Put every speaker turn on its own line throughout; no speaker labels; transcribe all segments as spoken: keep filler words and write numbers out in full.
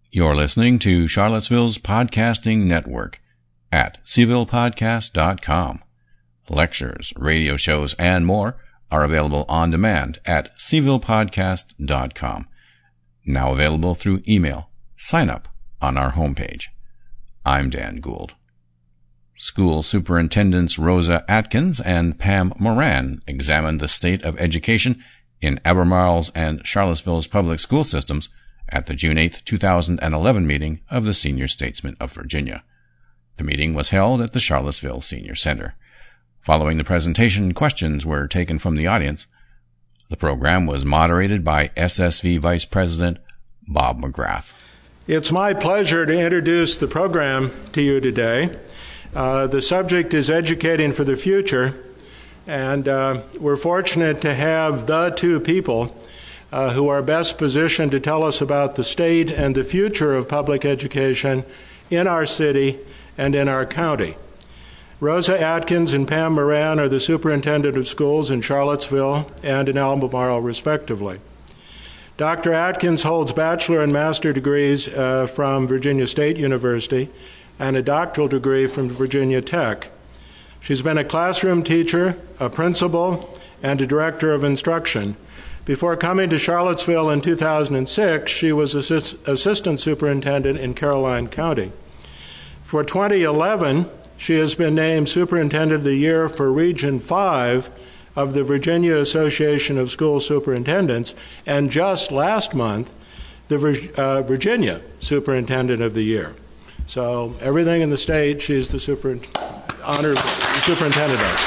You're listening to Charlottesville's Podcasting Network at c ville podcast dot com. Lectures, radio shows, and more are available on demand at c ville podcast dot com. Now available through email. Sign up on our homepage. I'm Dan Gould. School Superintendents Rosa Atkins and Pam Moran examined the state of education in Albemarle's and Charlottesville's public school systems at the June eighth, two thousand eleven meeting of the Senior Statesmen of Virginia. The meeting was held at the Charlottesville Senior Center. Following the presentation, questions were taken from the audience. The program was moderated by S S V Vice President Bob McGrath.
It's my pleasure to introduce the program to you today. Uh, the subject is Educating for the Future, and uh, we're fortunate to have the two people uh, who are best positioned to tell us about the state and the future of public education in our city and in our county. Rosa Atkins and Pam Moran are the superintendent of schools in Charlottesville and in Albemarle, respectively. Doctor Atkins holds bachelor and master degrees uh, from Virginia State University and a doctoral degree from Virginia Tech. She's been a classroom teacher, a principal, and a director of instruction. Before coming to Charlottesville in two thousand six, she was assist- assistant superintendent in Caroline County. For twenty eleven, she has been named Superintendent of the Year for Region five of the Virginia Association of School Superintendents, and just last month, the Vir- uh, Virginia Superintendent of the Year. So everything in the state, she's the super, honored superintendent of.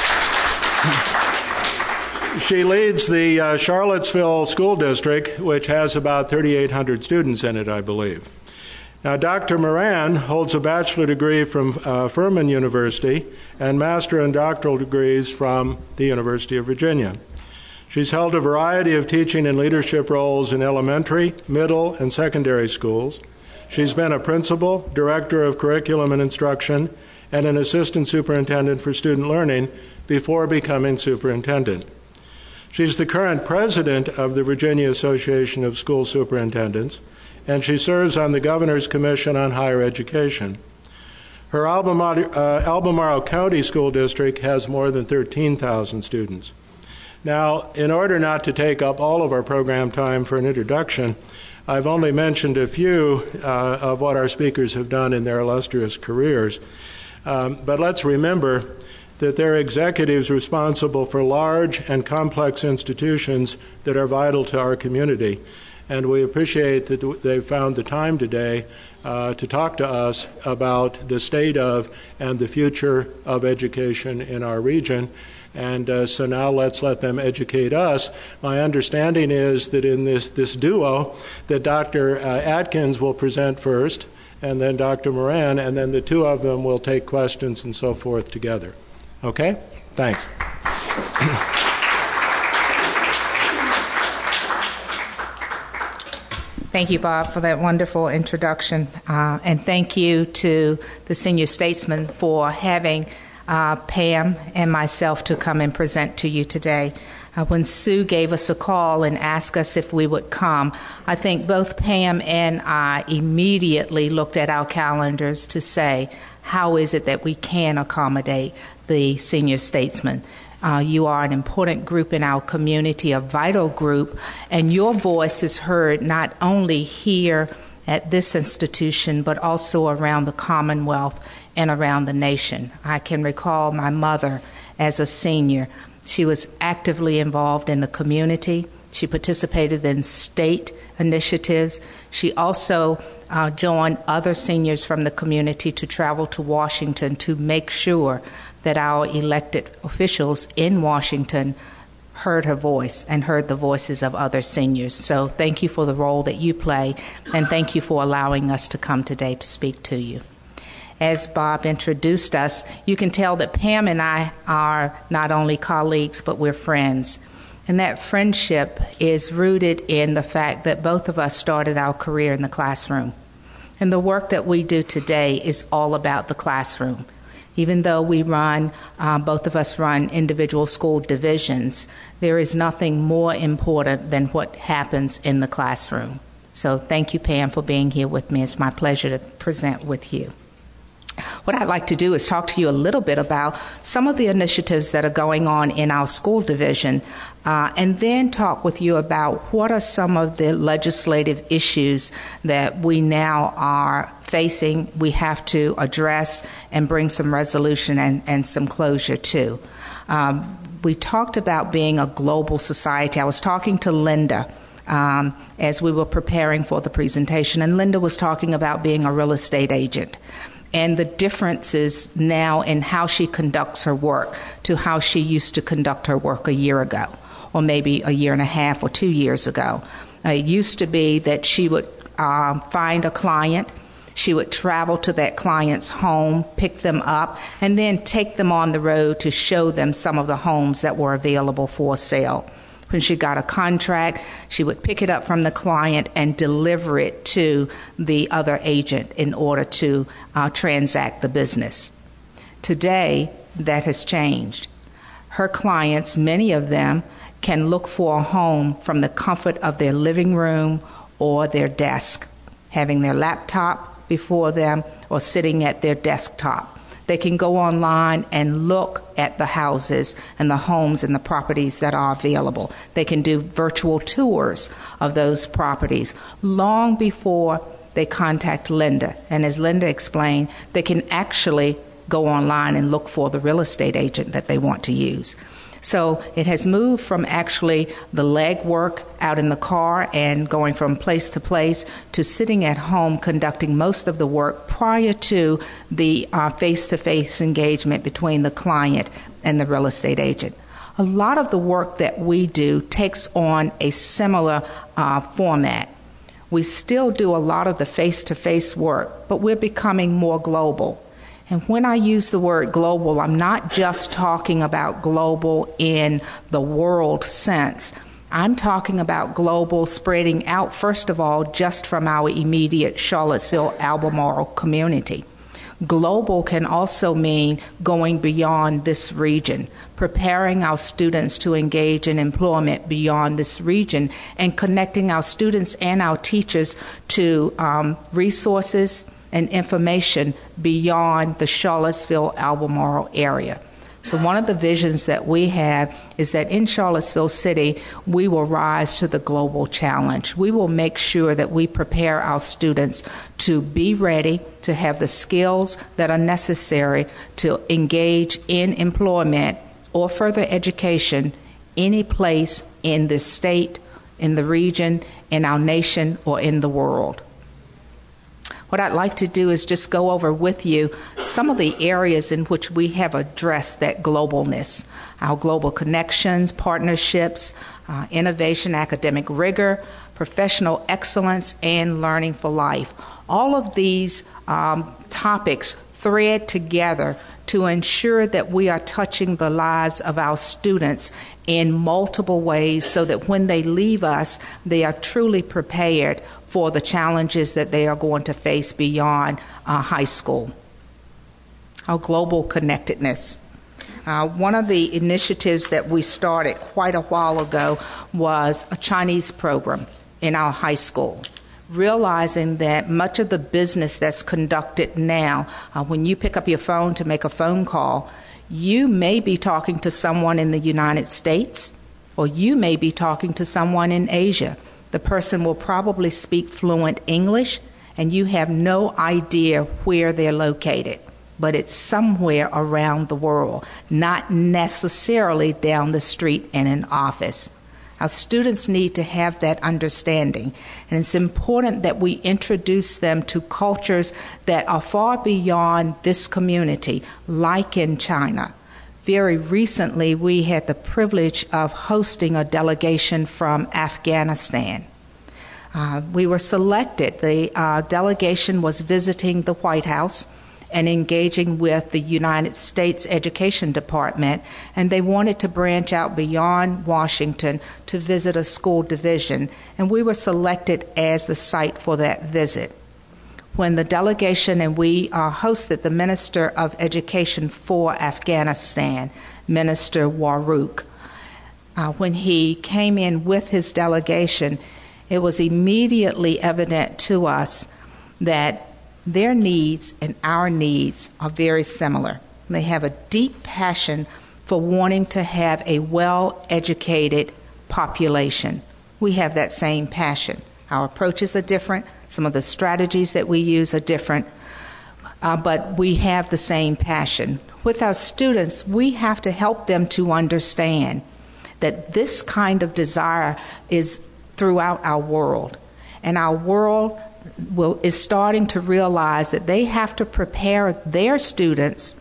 She leads the uh, Charlottesville School District, which has about thirty-eight hundred students in it, I believe. Now, Doctor Moran holds a bachelor degree from uh, Furman University and master and doctoral degrees from the University of Virginia. She's held a variety of teaching and leadership roles in elementary, middle, and secondary schools. She's been a principal, director of curriculum and instruction, and an assistant superintendent for student learning before becoming superintendent. She's the current president of the Virginia Association of School Superintendents, and she serves on the Governor's Commission on Higher Education. Her Albemarle, uh, Albemarle County School District has more than thirteen thousand students. Now, in order not to take up all of our program time for an introduction, I've only mentioned a few uh, of what our speakers have done in their illustrious careers. Um, but let's remember that they're executives responsible for large and complex institutions that are vital to our community. And we appreciate that they found the time today uh, to talk to us about the state of and the future of education in our region. And uh, so now let's let them educate us. My understanding is that in this, this duo, that Doctor Uh, Atkins will present first, and then Doctor Moran, and then the two of them will take questions and so forth together. Okay? Thanks.
Thank you, Bob, for that wonderful introduction. Uh, and thank you to the Senior Statesmen for having uh, Pam and myself to come and present to you today. Uh, when Sue gave us a call and asked us if we would come, I think both Pam and I immediately looked at our calendars to say, how is it that we can accommodate the Senior Statesmen? Uh, you are an important group in our community, a vital group, and your voice is heard not only here at this institution, but also around the Commonwealth and around the nation. I can recall my mother as a senior. She was actively involved in the community. She participated in state initiatives. She also uh, joined other seniors from the community to travel to Washington to make sure that our elected officials in Washington heard her voice and heard the voices of other seniors. So thank you for the role that you play, and thank you for allowing us to come today to speak to you. As Bob introduced us, you can tell that Pam and I are not only colleagues, but we're friends. And that friendship is rooted in the fact that both of us started our career in the classroom. And the work that we do today is all about the classroom. Even though we run, uh, both of us run individual school divisions, there is nothing more important than what happens in the classroom. So thank you, Pam, for being here with me. It's my pleasure to present with you. What I'd like to do is talk to you a little bit about some of the initiatives that are going on in our school division, uh, and then talk with you about what are some of the legislative issues that we now are facing, we have to address and bring some resolution and, and some closure to. Um, we talked about being a global society. I was talking to Linda um, as we were preparing for the presentation, and Linda was talking about being a real estate agent and the differences now in how she conducts her work to how she used to conduct her work a year ago, or maybe a year and a half or two years ago. Uh, it used to be that she would uh, find a client, she would travel to that client's home, pick them up, and then take them on the road to show them some of the homes that were available for sale. When she got a contract, she would pick it up from the client and deliver it to the other agent in order to uh, transact the business. Today, that has changed. Her clients, many of them, can look for a home from the comfort of their living room or their desk, having their laptop before them or sitting at their desktop. They can go online and look at the houses and the homes and the properties that are available. They can do virtual tours of those properties long before they contact Linda. And as Linda explained, they can actually go online and look for the real estate agent that they want to use. So it has moved from actually the legwork out in the car and going from place to place to sitting at home conducting most of the work prior to the uh, face-to-face engagement between the client and the real estate agent. A lot of the work that we do takes on a similar uh, format. We still do a lot of the face-to-face work, but we're becoming more global. And when I use the word global, I'm not just talking about global in the world sense. I'm talking about global spreading out, first of all, just from our immediate Charlottesville, Albemarle community. Global can also mean going beyond this region, preparing our students to engage in employment beyond this region, and connecting our students and our teachers to um, resources and information beyond the Charlottesville, Albemarle area. So one of the visions that we have is that in Charlottesville City, we will rise to the global challenge. We will make sure that we prepare our students to be ready, to have the skills that are necessary to engage in employment or further education any place in this state, in the region, in our nation, or in the world. What I'd like to do is just go over with you some of the areas in which we have addressed that globalness, our global connections, partnerships, uh, innovation, academic rigor, professional excellence, and learning for life. All of these um, topics thread together to ensure that we are touching the lives of our students in multiple ways so that when they leave us, they are truly prepared for the challenges that they are going to face beyond uh, high school. Our global connectedness. Uh, one of the initiatives that we started quite a while ago was a Chinese program in our high school, realizing that much of the business that's conducted now, uh, when you pick up your phone to make a phone call, you may be talking to someone in the United States, or you may be talking to someone in Asia. The person will probably speak fluent English, and you have no idea where they're located, but it's somewhere around the world, not necessarily down the street in an office. Our students need to have that understanding, and it's important that we introduce them to cultures that are far beyond this community, like in China. Very recently, we had the privilege of hosting a delegation from Afghanistan. Uh, we were selected. The uh, delegation was visiting the White House and engaging with the United States Education Department, and they wanted to branch out beyond Washington to visit a school division, and we were selected as the site for that visit. When the delegation and we uh, hosted the Minister of Education for Afghanistan, Minister Waruk, uh, when he came in with his delegation, it was immediately evident to us that their needs and our needs are very similar. They have a deep passion for wanting to have a well-educated population. We have that same passion. Our approaches are different. Some of the strategies that we use are different, uh, but we have the same passion. With our students, we have to help them to understand that this kind of desire is throughout our world, and our world will, is starting to realize that they have to prepare their students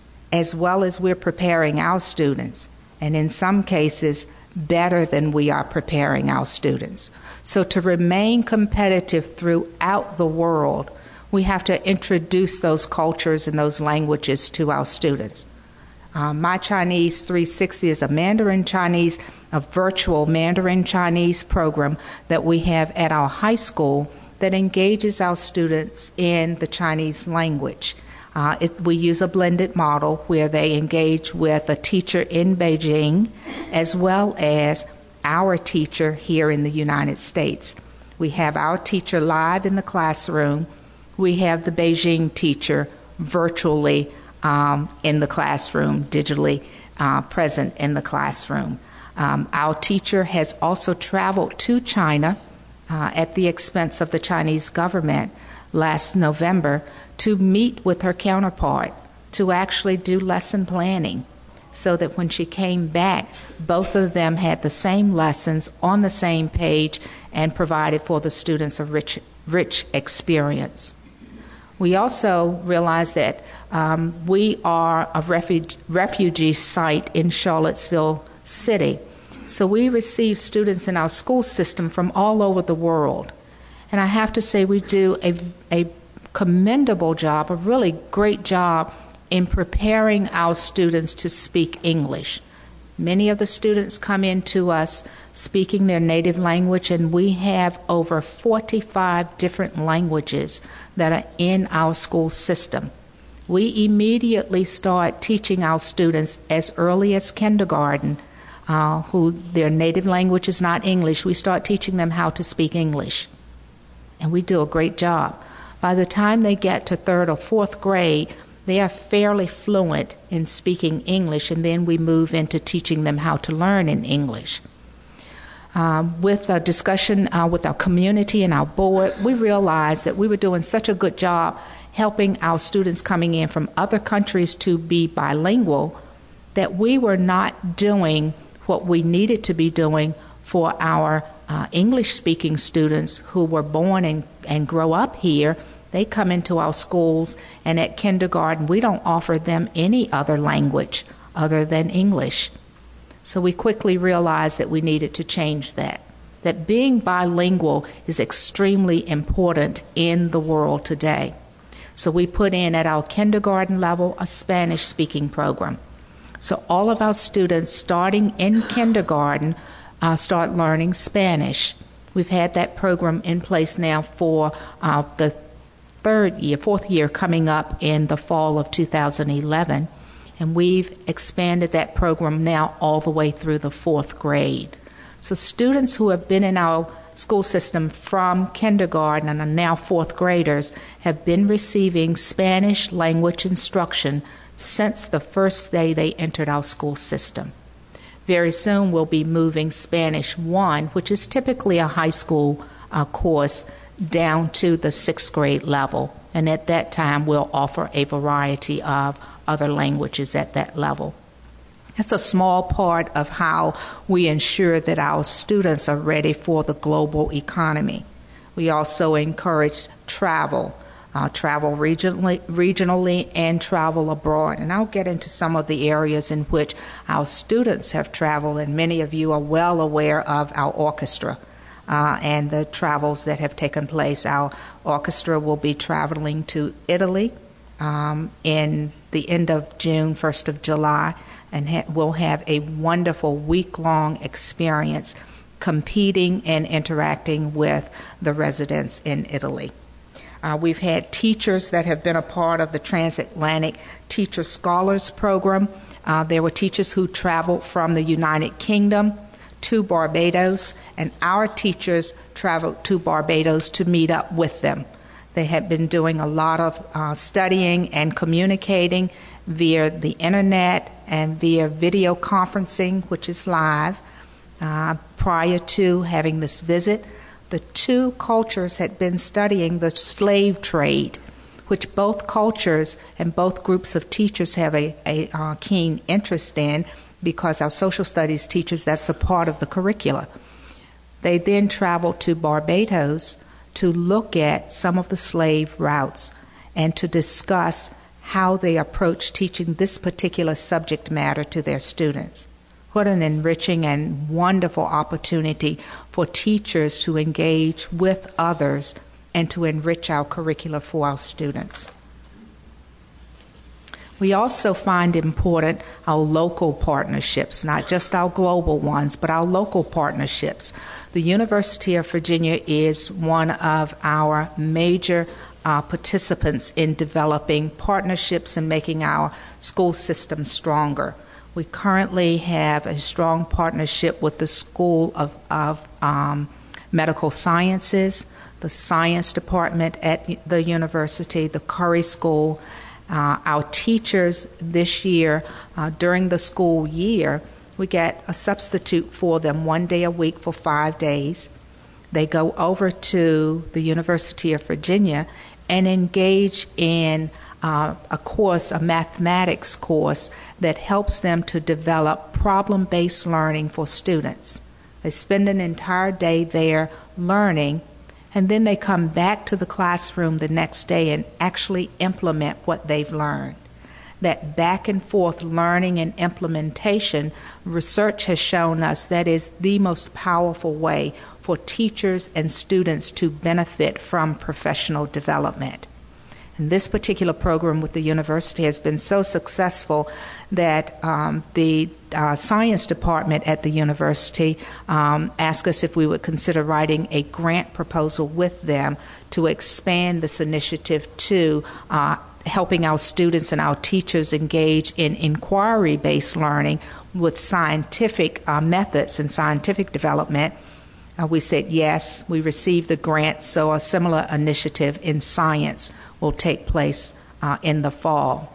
as well as we're preparing our students, and in some cases, better than we are preparing our students. So to remain competitive throughout the world, we have to introduce those cultures and those languages to our students. Uh, My Chinese three sixty is a Mandarin Chinese, a virtual Mandarin Chinese program that we have at our high school that engages our students in the Chinese language. Uh, it, we use a blended model where they engage with a teacher in Beijing as well as our teacher here in the United States. We have our teacher live in the classroom. We have the Beijing teacher virtually um, in the classroom, digitally uh, present in the classroom. Um, our teacher has also traveled to China uh, at the expense of the Chinese government last November to meet with her counterpart to actually do lesson planning, so that when she came back, both of them had the same lessons on the same page and provided for the students a rich, rich experience. We also realized that um, we are a refuge, refugee site in Charlottesville City, so we receive students in our school system from all over the world. And I have to say we do a, a commendable job, a really great job in preparing our students to speak English. Many of the students come in to us speaking their native language, and we have over forty-five different languages that are in our school system. We immediately start teaching our students as early as kindergarten, uh, who their native language is not English. We start teaching them how to speak English, and we do a great job. By the time they get to third or fourth grade, they are fairly fluent in speaking English, and then we move into teaching them how to learn in English. Um, with a discussion uh, with our community and our board, we realized that we were doing such a good job helping our students coming in from other countries to be bilingual that we were not doing what we needed to be doing for our uh, English-speaking students who were born and, and grow up here. They come into our schools, and at kindergarten, we don't offer them any other language other than English. So we quickly realized that we needed to change that, that being bilingual is extremely important in the world today. So we put in at our kindergarten level a Spanish-speaking program. So all of our students starting in kindergarten uh, start learning Spanish. We've had that program in place now for uh, the third year, fourth year coming up in the fall of two thousand eleven, and we've expanded that program now all the way through the fourth grade. So students who have been in our school system from kindergarten and are now fourth graders have been receiving Spanish language instruction since the first day they entered our school system. Very soon we'll be moving Spanish one, which is typically a high school uh, course, down to the sixth grade level, and at that time we'll offer a variety of other languages at that level. That's a small part of how we ensure that our students are ready for the global economy. We also encourage travel, uh, travel regionally, regionally and travel abroad, and I'll get into some of the areas in which our students have traveled, and many of you are well aware of our orchestra. Uh, and the travels that have taken place. Our orchestra will be traveling to Italy um, in the end of June, first of July, and ha- we'll have a wonderful week-long experience competing and interacting with the residents in Italy. Uh, we've had teachers that have been a part of the Transatlantic Teacher Scholars Program. Uh, there were teachers who traveled from the United Kingdom to Barbados, and our teachers traveled to Barbados to meet up with them. They had been doing a lot of uh, studying and communicating via the internet and via video conferencing, which is live. Uh, prior to having this visit, the two cultures had been studying the slave trade, which both cultures and both groups of teachers have a, a uh, keen interest in, because our social studies teachers, that's a part of the curricula. They then traveled to Barbados to look at some of the slave routes and to discuss how they approach teaching this particular subject matter to their students. What an enriching and wonderful opportunity for teachers to engage with others and to enrich our curricula for our students. We also find important our local partnerships, not just our global ones, but our local partnerships. The University of Virginia is one of our major uh, participants in developing partnerships and making our school system stronger. We currently have a strong partnership with the School of, of um, Medical Sciences, the Science Department at the university, the Curry School. Uh, our teachers this year, uh, during the school year, we get a substitute for them one day a week for five days. They go over to the University of Virginia and engage in uh, a course, a mathematics course, that helps them to develop problem-based learning for students. They spend an entire day there learning, and then they come back to the classroom the next day and actually implement what they've learned. That back and forth learning and implementation, research has shown us that is the most powerful way for teachers and students to benefit from professional development. And this particular program with the university has been so successful that um, the uh, science department at the university um, asked us if we would consider writing a grant proposal with them to expand this initiative to uh, helping our students and our teachers engage in inquiry-based learning with scientific uh, methods and scientific development. Uh, we said yes. We received the grant, so a similar initiative in science will take place uh, in the fall.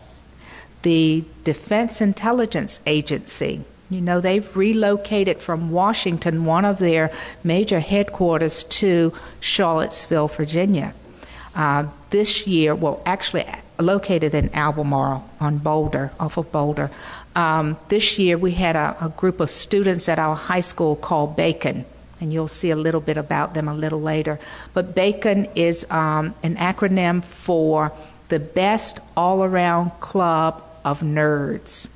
The Defense Intelligence Agency, you know, they've relocated from Washington, one of their major headquarters, to Charlottesville, Virginia. Uh, this year, well, actually located in Albemarle on Boulder, off of Boulder. Um, this year, we had a, a group of students at our high school called Bacon, and you'll see a little bit about them a little later. But BACON is um, an acronym for the Best All-Around Club of Nerds.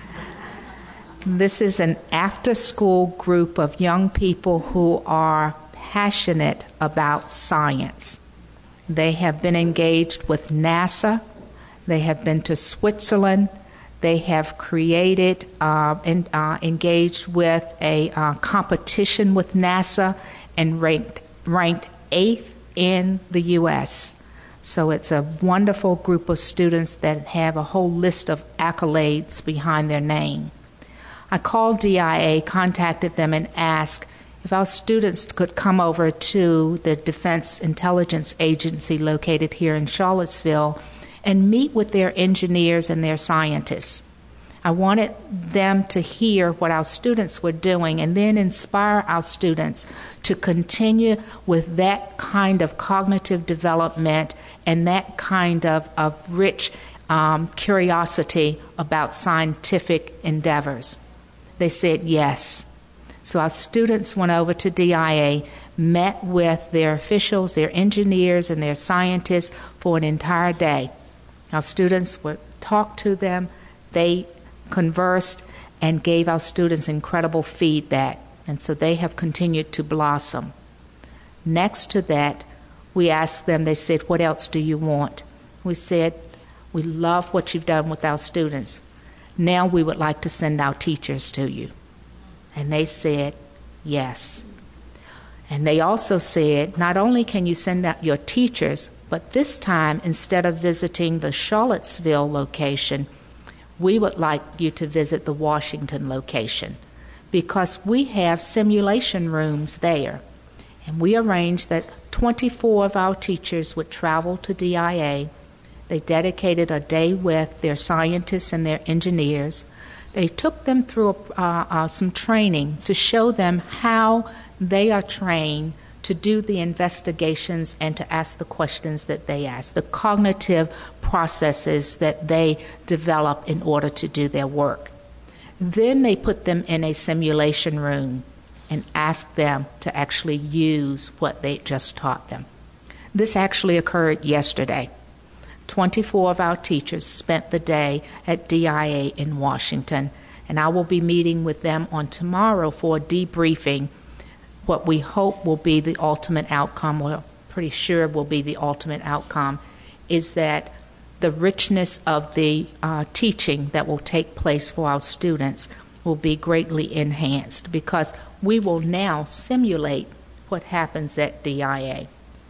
This is an after-school group of young people who are passionate about science. They have been engaged with NASA. They have been to Switzerland. They have created uh, and uh, engaged with a uh, competition with NASA and ranked ranked eighth in the U S So it's a wonderful group of students that have a whole list of accolades behind their name. I called D I A, contacted them, and asked if our students could come over to the Defense Intelligence Agency located here in Charlottesville and meet with their engineers and their scientists. I wanted them to hear what our students were doing and then inspire our students to continue with that kind of cognitive development and that kind of, of rich um, curiosity about scientific endeavors. They said yes. So our students went over to D I A, met with their officials, their engineers, and their scientists for an entire day. Our students would talk to them. They conversed and gave our students incredible feedback. And so they have continued to blossom. Next to that, we asked them, they said, what else do you want? We said, we love what you've done with our students. Now we would like to send our teachers to you. And they said, yes. And they also said, not only can you send out your teachers, but this time, instead of visiting the Charlottesville location, we would like you to visit the Washington location because we have simulation rooms there. And we arranged that twenty-four of our teachers would travel to D I A. They dedicated a day with their scientists and their engineers. They took them through uh, uh, some training to show them how they are trained to do the investigations and to ask the questions that they ask, the cognitive processes that they develop in order to do their work. Then they put them in a simulation room and asked them to actually use what they just taught them. This actually occurred yesterday. twenty-four of our teachers spent the day at D I A in Washington, and I will be meeting with them on tomorrow for a debriefing. What we hope will be the ultimate outcome, or pretty sure will be the ultimate outcome, is that the richness of the uh, teaching that will take place for our students will be greatly enhanced, because we will now simulate what happens at D I A.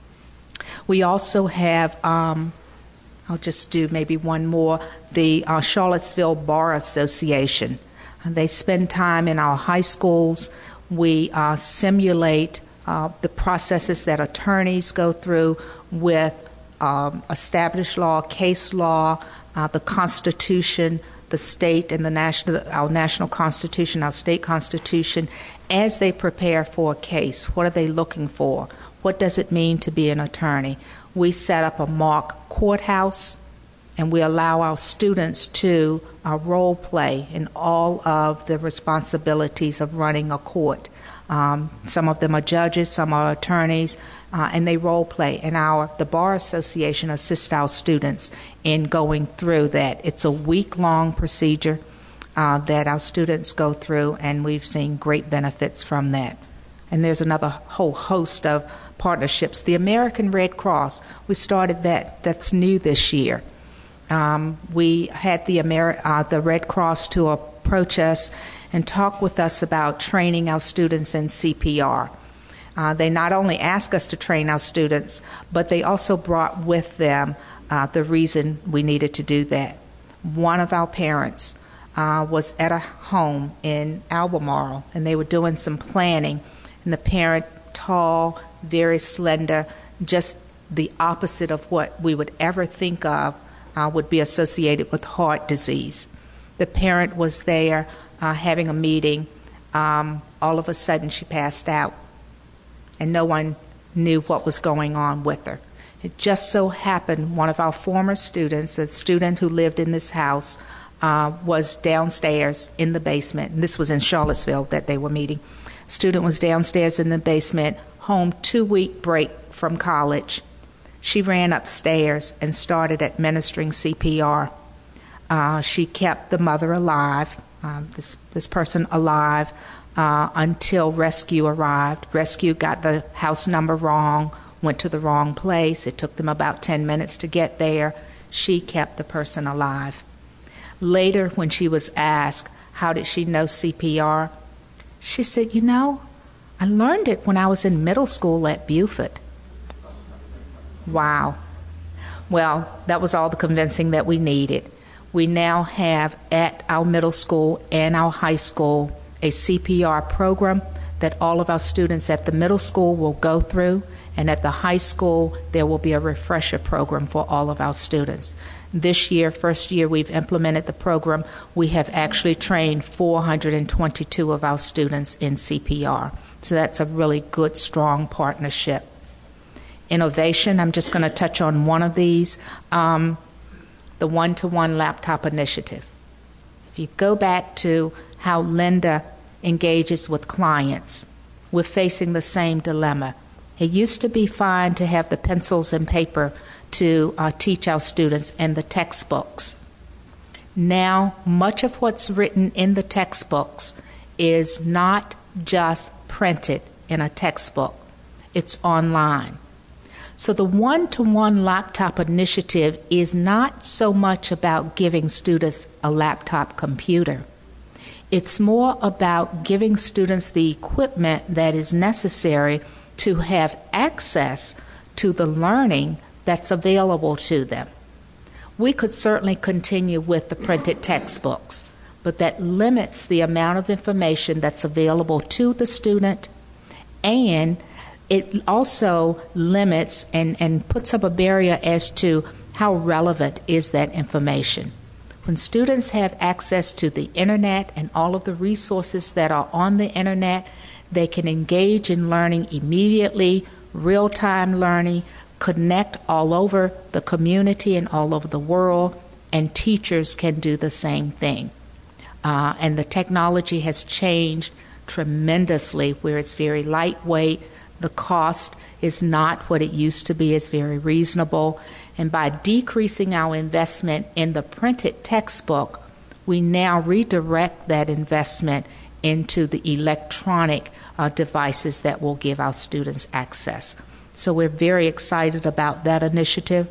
We also have, um, I'll just do maybe one more, the uh, Charlottesville Bar Association. They spend time in our high schools. We uh, simulate uh, the processes that attorneys go through with um, established law, case law, uh, the Constitution, the state and the national, our national Constitution, our state Constitution, as they prepare for a case. What are they looking for? What does it mean to be an attorney? We set up a mock courthouse, and we allow our students to uh, role play in all of the responsibilities of running a court. Um, some of them are judges, some are attorneys, uh, and they role play. And our the Bar Association assists our students in going through that. It's a week-long procedure uh, that our students go through, and we've seen great benefits from that. And there's another whole host of partnerships. The American Red Cross, we started that. That's new this year. Um, we had the, Ameri- uh, the Red Cross to approach us and talk with us about training our students in C P R. Uh, they not only asked us to train our students, but they also brought with them uh, the reason we needed to do that. One of our parents uh, was at a home in Albemarle, and they were doing some planning, and the parent, tall, very slender, just the opposite of what we would ever think of, uh, would be associated with heart disease. The parent was there uh, having a meeting. Um, all of a sudden, she passed out, and no one knew what was going on with her. It just so happened one of our former students, a student who lived in this house, uh, was downstairs in the basement. And this was in Charlottesville that they were meeting. Student was downstairs in the basement, home two-week break from college. She ran upstairs and started administering C P R. Uh, she kept the mother alive, uh, this, this person alive, uh, until rescue arrived. Rescue got the house number wrong, went to the wrong place. It took them about ten minutes to get there. She kept the person alive. Later, when she was asked, how did she know C P R? She said, you know, I learned it when I was in middle school at Beaufort. Wow. Well, that was all the convincing that we needed. We now have at our middle school and our high school a C P R program that all of our students at the middle school will go through, and at the high school there will be a refresher program for all of our students. This year, first year we've implemented the program, we have actually trained four hundred twenty-two of our students in C P R. So that's a really good, strong partnership. Innovation, I'm just going to touch on one of these, um, the one-to-one laptop initiative. If you go back to how Linda engages with clients, we're facing the same dilemma. It used to be fine to have the pencils and paper to uh, teach our students and the textbooks. Now, much of what's written in the textbooks is not just printed in a textbook. It's online. So the one-to-one laptop initiative is not so much about giving students a laptop computer. It's more about giving students the equipment that is necessary to have access to the learning that's available to them. We could certainly continue with the printed textbooks, but that limits the amount of information that's available to the student, and it also limits and, and puts up a barrier as to how relevant is that information. When students have access to the internet and all of the resources that are on the internet, they can engage in learning immediately, real-time learning, connect all over the community and all over the world, and teachers can do the same thing. Uh, and the technology has changed tremendously, where it's very lightweight. The cost is not what it used to be. It's very reasonable. And by decreasing our investment in the printed textbook, we now redirect that investment into the electronic uh, devices that will give our students access. So we're very excited about that initiative.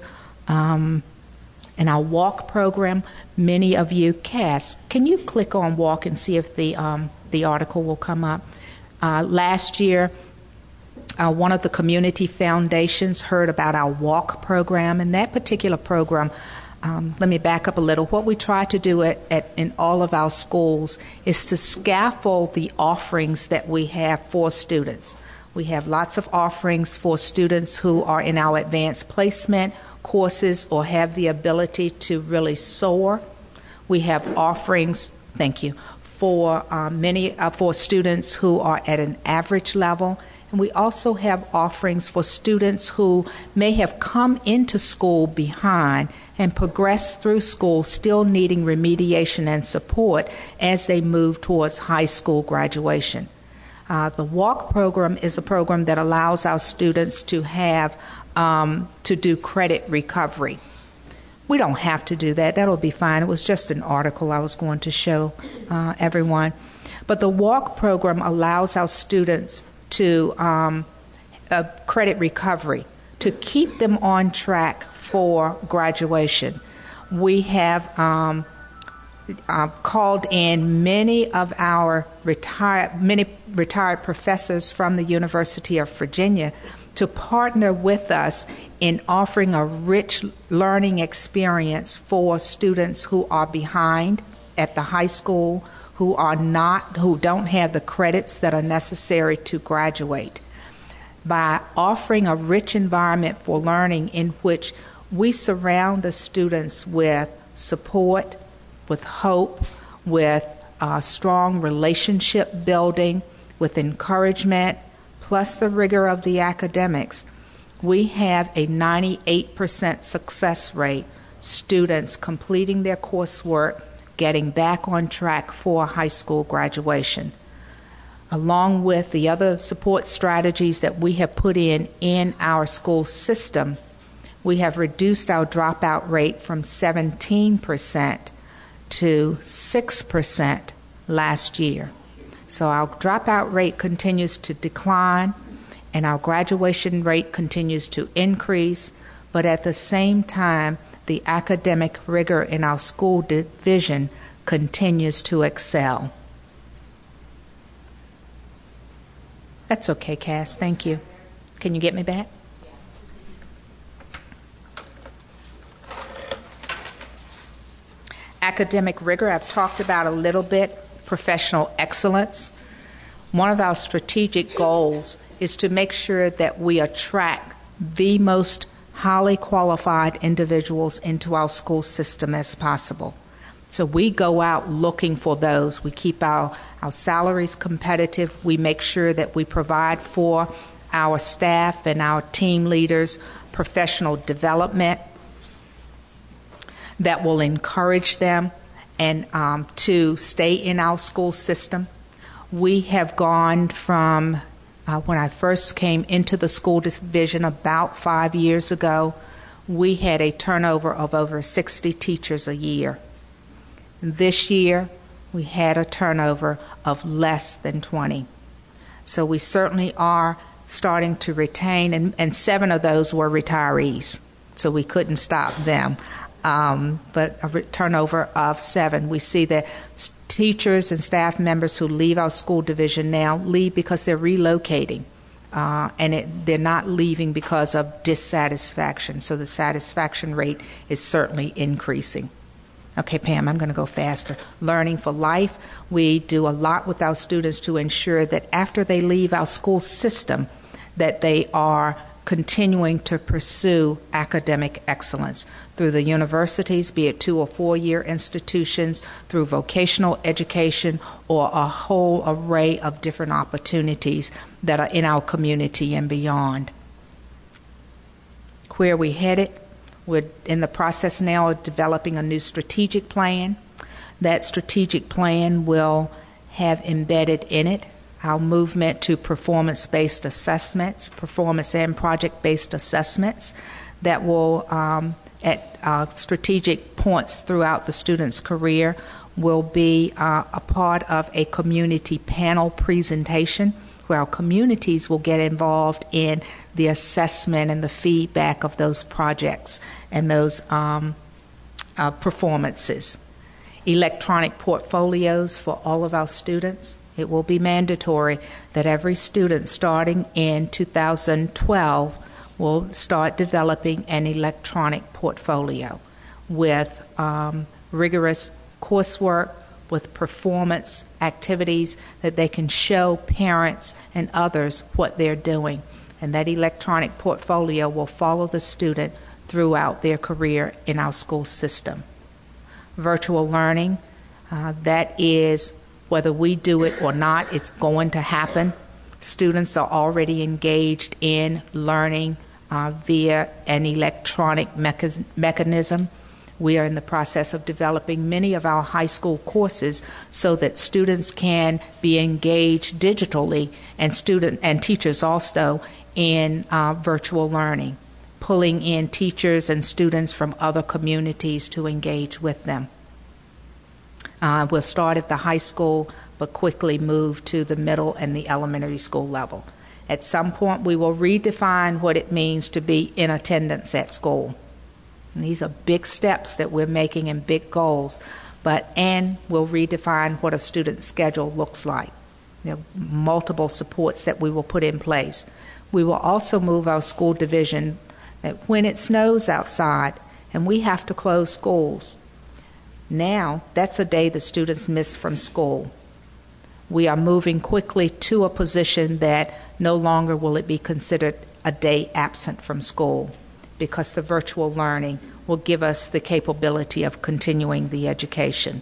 Um, and our WALK program, many of you, Cass, can you click on WALK and see if the, um, the article will come up? Uh, last year, Uh, one of the community foundations heard about our WALK program, and that particular program, um, let me back up a little. What we try to do at, at, in all of our schools is to scaffold the offerings that we have for students. We have lots of offerings for students who are in our advanced placement courses or have the ability to really soar. We have offerings, thank you, for uh, many uh, for students who are at an average level. And we also have offerings for students who may have come into school behind and progressed through school still needing remediation and support as they move towards high school graduation. Uh, the WALK program is a program that allows our students to have um, to do credit recovery. We don't have to do that. That'll be fine. It was just an article I was going to show uh, everyone. But the WALK program allows our students to um, uh, credit recovery, to keep them on track for graduation. We have um, uh, called in many of our retired, many retired professors from the University of Virginia to partner with us in offering a rich learning experience for students who are behind at the high school, who are not, who don't have the credits that are necessary to graduate. By offering a rich environment for learning in which we surround the students with support, with hope, with uh, strong relationship building, with encouragement, plus the rigor of the academics, we have a ninety-eight percent success rate, students completing their coursework, getting back on track for high school graduation. Along with the other support strategies that we have put in in our school system, we have reduced our dropout rate from seventeen percent to six percent last year. So our dropout rate continues to decline, and our graduation rate continues to increase, but at the same time, the academic rigor in our school division continues to excel. That's okay, Cass. Thank you. Can you get me back? Academic rigor, I've talked about a little bit. Professional excellence. One of our strategic goals is to make sure that we attract the most highly qualified individuals into our school system as possible. So we go out looking for those. We keep our, our salaries competitive. We make sure that we provide for our staff and our team leaders professional development that will encourage them and um, to stay in our school system. We have gone from Uh, when I first came into the school division about five years ago, we had a turnover of over sixty teachers a year. This year, we had a turnover of less than twenty. So we certainly are starting to retain, and, and seven of those were retirees, so we couldn't stop them. Um, but a re- turnover of seven. We see that teachers and staff members who leave our school division now leave because they're relocating, uh, and it, they're not leaving because of dissatisfaction. So the satisfaction rate is certainly increasing. Okay, Pam, I'm going to go faster. Learning for life. We do a lot with our students to ensure that after they leave our school system, that they are continuing to pursue academic excellence through the universities, be it two or four-year institutions, through vocational education, or a whole array of different opportunities that are in our community and beyond. Where are we headed? We're in the process now of developing a new strategic plan. That strategic plan will have embedded in it our movement to performance-based assessments, performance and project-based assessments that will, um, at uh, strategic points throughout the student's career, will be uh, a part of a community panel presentation where our communities will get involved in the assessment and the feedback of those projects and those um, uh, performances. Electronic portfolios for all of our students. It will be mandatory that every student starting in two thousand twelve will start developing an electronic portfolio with um, rigorous coursework, with performance activities that they can show parents and others what they're doing. And that electronic portfolio will follow the student throughout their career in our school system. Virtual learning, uh, that is, whether we do it or not, it's going to happen. Students are already engaged in learning uh, via an electronic mecha- mechanism. We are in the process of developing many of our high school courses so that students can be engaged digitally, and student and teachers also in uh, virtual learning, pulling in teachers and students from other communities to engage with them. Uh, we'll start at the high school, but quickly move to the middle and the elementary school level. At some point, we will redefine what it means to be in attendance at school. And these are big steps that we're making and big goals, but and we'll redefine what a student schedule looks like. There are multiple supports that we will put in place. We will also move our school division that when it snows outside and we have to close schools, now that's a day the students miss from school. We are moving quickly to a position that no longer will it be considered a day absent from school, because the virtual learning will give us the capability of continuing the education.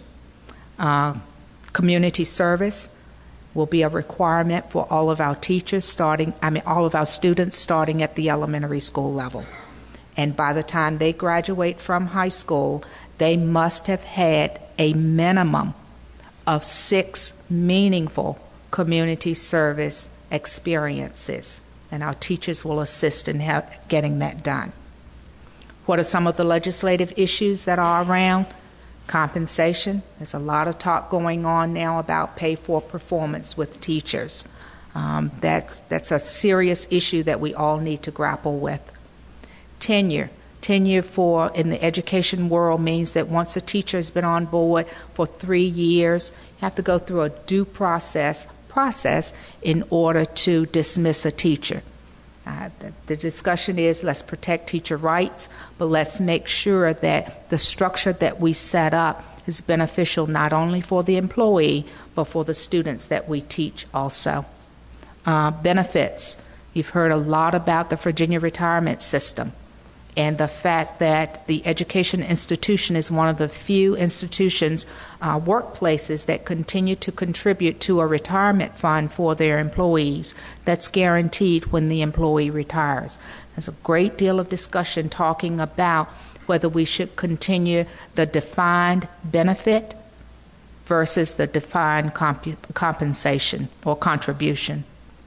Uh, community service will be a requirement for all of our teachers starting, I mean, all of our students starting at the elementary school level. And by the time they graduate from high school, they must have had a minimum of six meaningful community service experiences, and our teachers will assist in ha- getting that done. What are some of the legislative issues that are around? Compensation. There's a lot of talk going on now about pay for performance with teachers. Um, that's, that's a serious issue that we all need to grapple with. Tenure. Tenure for in the education world means that once a teacher has been on board for three years, you have to go through a due process process in order to dismiss a teacher. Uh, the, the discussion is let's protect teacher rights, but let's make sure that the structure that we set up is beneficial not only for the employee, but for the students that we teach also. Uh, benefits. You've heard a lot about the Virginia retirement system and the fact that the education institution is one of the few institutions, uh, workplaces that continue to contribute to a retirement fund for their employees that's guaranteed when the employee retires. There's a great deal of discussion talking about whether we should continue the defined benefit versus the defined comp- compensation or contribution.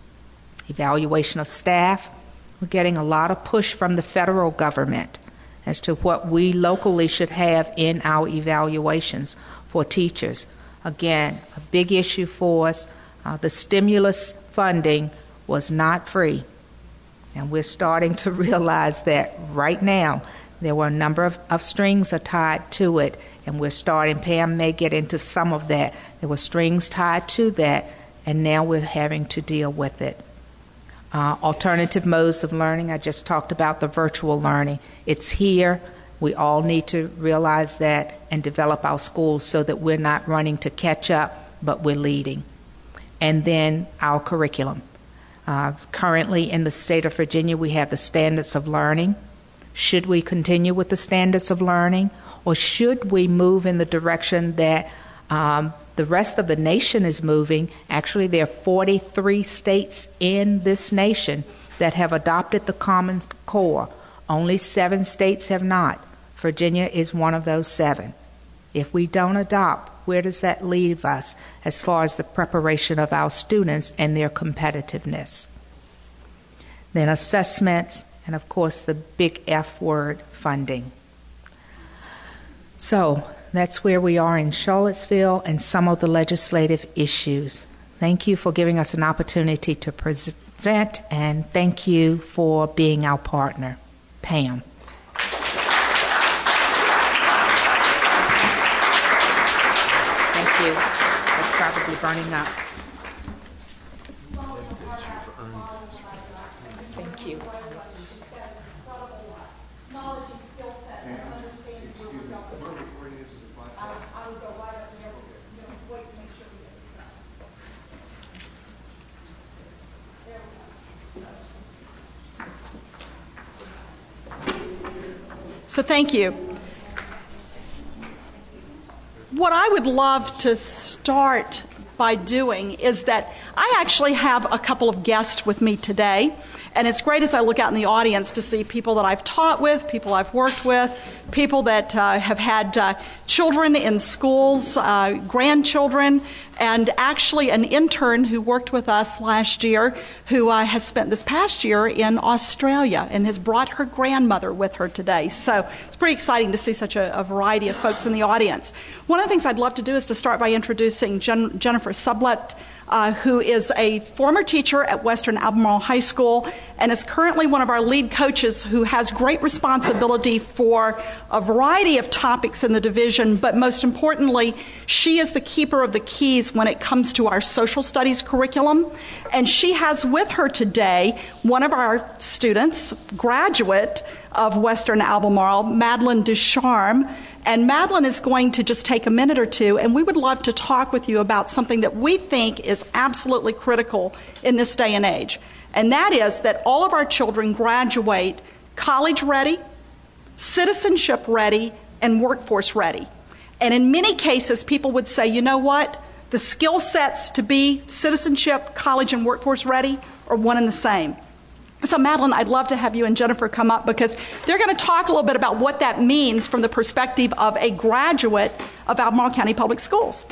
Evaluation of staff. We're getting a lot of push from the federal government as to what we locally should have in our evaluations for teachers. Again, a big issue for us. Uh, the stimulus funding was not free, and we're starting to realize that right now. There were a number of, of strings are tied to it, and we're starting, Pam may get into some of that. There were strings tied to that, and now we're having to deal with it. Uh, alternative modes of learning, I just talked about the virtual learning. It's here. We all need to realize that and develop our schools so that we're not running to catch up, but we're leading. And then our curriculum. Uh, currently in the state of Virginia, we have the standards of learning. Should we continue with the standards of learning, or should we move in the direction that um, the rest of the nation is moving? Actually, there are forty-three states in this nation that have adopted the Common Core. Only seven states have not. Virginia is one of those seven. If we don't adopt, where does that leave us as far as the preparation of our students and their competitiveness? Then assessments, and of course the big F word, funding. So that's where we are in Charlottesville and some of the legislative issues. Thank you for giving us an opportunity to present, and thank you for being our partner. Pam. Thank you. It's probably burning up. Thank you.
So thank you. What I would love to start by doing is that I actually have a couple of guests with me today, and it's great as I look out in the audience to see people that I've taught with, people I've worked with, people that uh, have had uh, children in schools, uh, grandchildren, and actually an intern who worked with us last year who uh, has spent this past year in Australia and has brought her grandmother with her today. So it's pretty exciting to see such a, a variety of folks in the audience. One of the things I'd love to do is to start by introducing Jen- Jennifer Sublett, Uh, who is a former teacher at Western Albemarle High School and is currently one of our lead coaches who has great responsibility for a variety of topics in the division, but most importantly, she is the keeper of the keys when it comes to our social studies curriculum. And she has with her today one of our students, graduate of Western Albemarle, Madeline Ducharme. And Madeline is going to just take a minute or two, and we would love to talk with you about something that we think is absolutely critical in this day and age. And that is that all of our children graduate college ready, citizenship ready, and workforce ready. And in many cases, people would say, you know what? The skill sets to be citizenship, college, and workforce ready are one and the same. So Madeline, I'd love to have you and Jennifer come up because they're going to talk a little bit about what that means from the perspective of a graduate of Albemarle County Public Schools.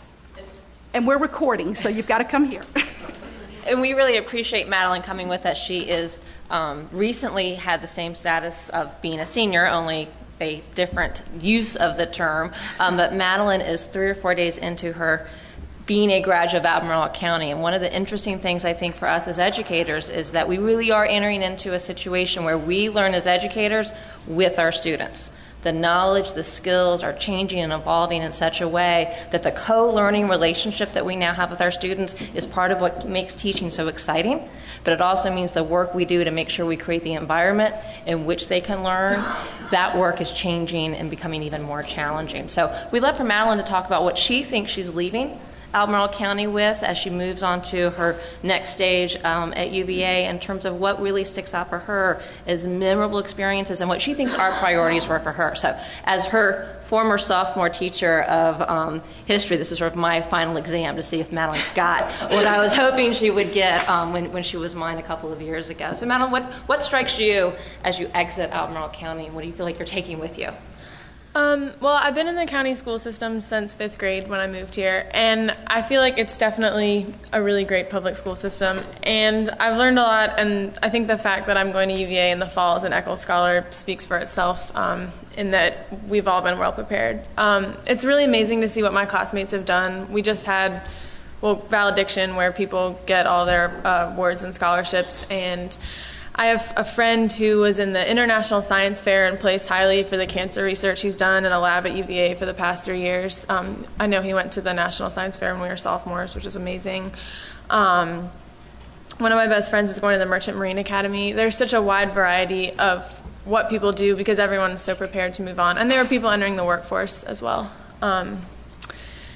And we're recording, so you've got to come here.
And we really appreciate Madeline coming with us. She is um, recently had the same status of being a senior, only a different use of the term. Um, but Madeline is three or four days into her being a graduate of Albemarle County. And one of the interesting things I think for us as educators is that we really are entering into a situation where we learn as educators with our students. The knowledge, the skills are changing and evolving in such a way that the co-learning relationship that we now have with our students is part of what makes teaching so exciting. But it also means the work we do to make sure we create the environment in which they can learn, that work is changing and becoming even more challenging. So we'd love for Madeline to talk about what she thinks she's leaving Albemarle County with as she moves on to her next stage um, at U V A in terms of what really sticks out for her as memorable experiences and what she thinks our priorities were for her. So as her former sophomore teacher of um, history, this is sort of my final exam to see if Madeline got what I was hoping she would get um, when, when she was mine a couple of years ago. So Madeline, what, what strikes you as you exit Albemarle County? What do you feel like you're taking with you?
Um, well, I've been in the county school system since fifth grade when I moved here, and I feel like it's definitely a really great public school system, and I've learned a lot, and I think the fact that I'm going to U V A in the fall as an Eccles Scholar speaks for itself um, in that we've all been well prepared. Um, it's really amazing to see what my classmates have done. We just had, well, valediction where people get all their uh, awards and scholarships, and I have a friend who was in the International Science Fair and placed highly for the cancer research he's done in a lab at U V A for the past three years. Um, I know he went to the National Science Fair when we were sophomores, which is amazing. Um, one of my best friends is going to the Merchant Marine Academy. There's such a wide variety of what people do because everyone is so prepared to move on. And there are people entering the workforce as well. Um,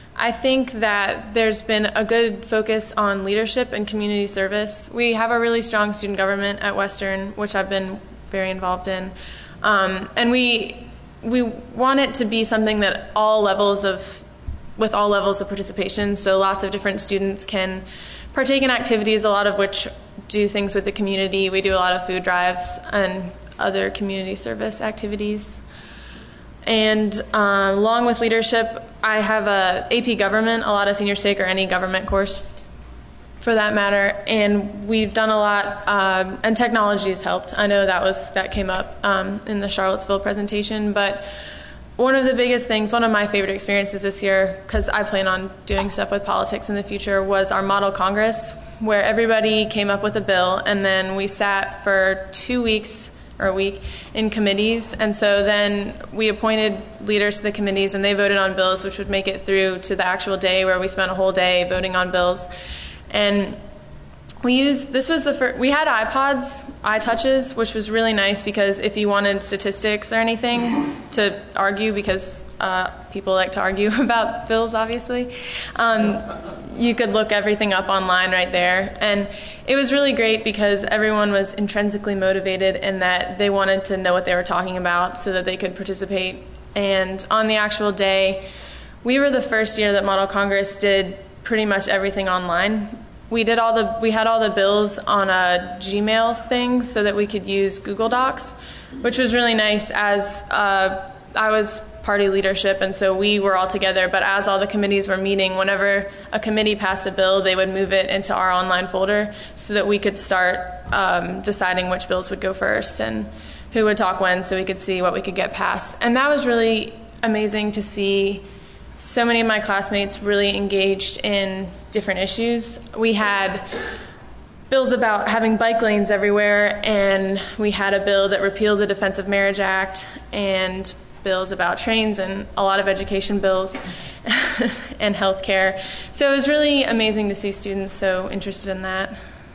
I think that there's been a good focus on leadership and community service. We have a really strong student government at Western, which I've been very involved in. Um, and we we want it to be something that all levels of, with all levels of participation, so lots of different students can partake in activities, a lot of which do things with the community. We do a lot of food drives and other community service activities. And uh, along with leadership, I have a A P Government, a lot of seniors take, or any government course for that matter, and we've done a lot, um, and technology has helped. I know that was that came up um, in the Charlottesville presentation, but one of the biggest things, one of my favorite experiences this year, because I plan on doing stuff with politics in the future, was our Model Congress, where everybody came up with a bill, and then we sat for two weeks or a week in committees, and so then we appointed leaders to the committees, and they voted on bills, which would make it through to the actual day where we spent a whole day voting on bills. And we used, this was the first, we had iPods, iTouches, which was really nice because if you wanted statistics or anything to argue, because uh, people like to argue about bills, obviously, um, you could look everything up online right there. And it was really great because everyone was intrinsically motivated in that they wanted to know what they were talking about so that they could participate. And on the actual day, we were the first year that Model Congress did pretty much everything online. We did all the we had all the bills on a Gmail thing so that we could use Google Docs, which was really nice as uh, I was party leadership, and so we were all together. But as all the committees were meeting, whenever a committee passed a bill, they would move it into our online folder so that we could start um, deciding which bills would go first and who would talk when, so we could see what we could get passed. And that was really amazing to see so many of my classmates really engaged in different issues. We had bills about having bike lanes everywhere, and we had a bill that repealed the Defense of Marriage Act, and bills about trains, and a lot of education bills and healthcare. So it was really amazing to see students so interested in that.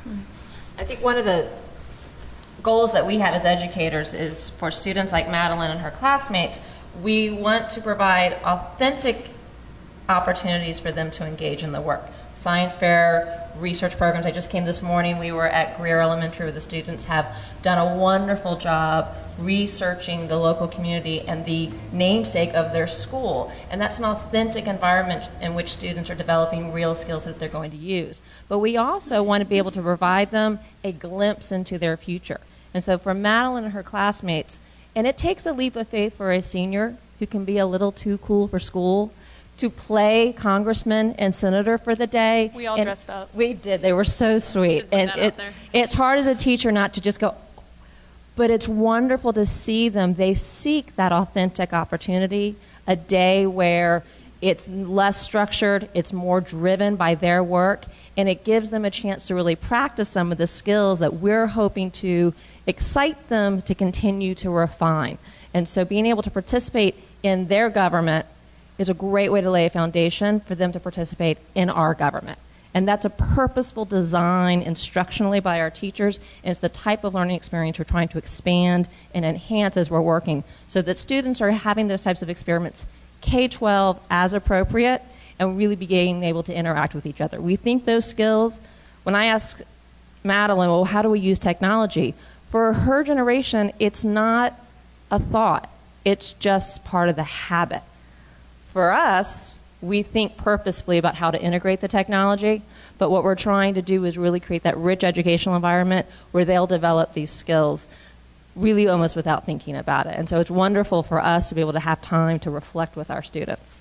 I think one of the goals that we have as educators is for students like Madeline and her classmates, we want to provide authentic opportunities for them to engage in the work. Science fair, research programs. I just came this morning. We were at Greer Elementary where the students have done a wonderful job researching the local community and the namesake of their school. And that's an authentic environment in which students are developing real skills that they're going to use. But we also want to be able to provide them a glimpse into their future. And so for Madeline and her classmates, and it takes a leap of faith for a senior who can be a little too cool for school to play congressman and senator for the day.
We all
and
dressed up.
We did. They were so sweet.
Should put
And
that
it,
out there.
it's hard as a teacher not to just go, but it's wonderful to see them. They seek that authentic opportunity, a day where it's less structured, it's more driven by their work, and it gives them a chance to really practice some of the skills that we're hoping to excite them to continue to refine. And so being able to participate in their government is a great way to lay a foundation for them to participate in our government. And that's a purposeful design instructionally by our teachers, and it's the type of learning experience we're trying to expand and enhance as we're working, so that students are having those types of experiments K twelve as appropriate and really being able to interact with each other. We think those skills, when I ask Madeline, well, how do we use technology? For her generation, it's not a thought. It's just part of the habit. For us, we think purposefully about how to integrate the technology, but what we're trying to do is really create that rich educational environment where they'll develop these skills really almost without thinking about it. And so it's wonderful for us to be able to have time to reflect with our students.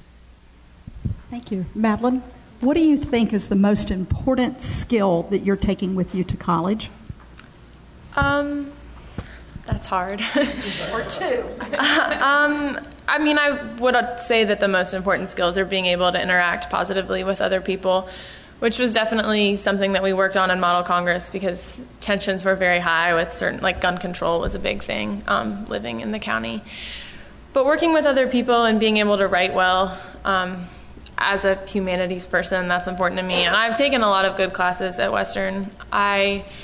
Thank you. Madeline, what do you think is the most important skill that you're taking with you to college?
Um, that's hard.
Or two.
um, I mean, I would say that the most important skills are being able to interact positively with other people, which was definitely something that we worked on in Model Congress because tensions were very high with certain, like gun control was a big thing um, living in the county. But working with other people and being able to write well, um, as a humanities person, that's important to me. And I've taken a lot of good classes at Western. I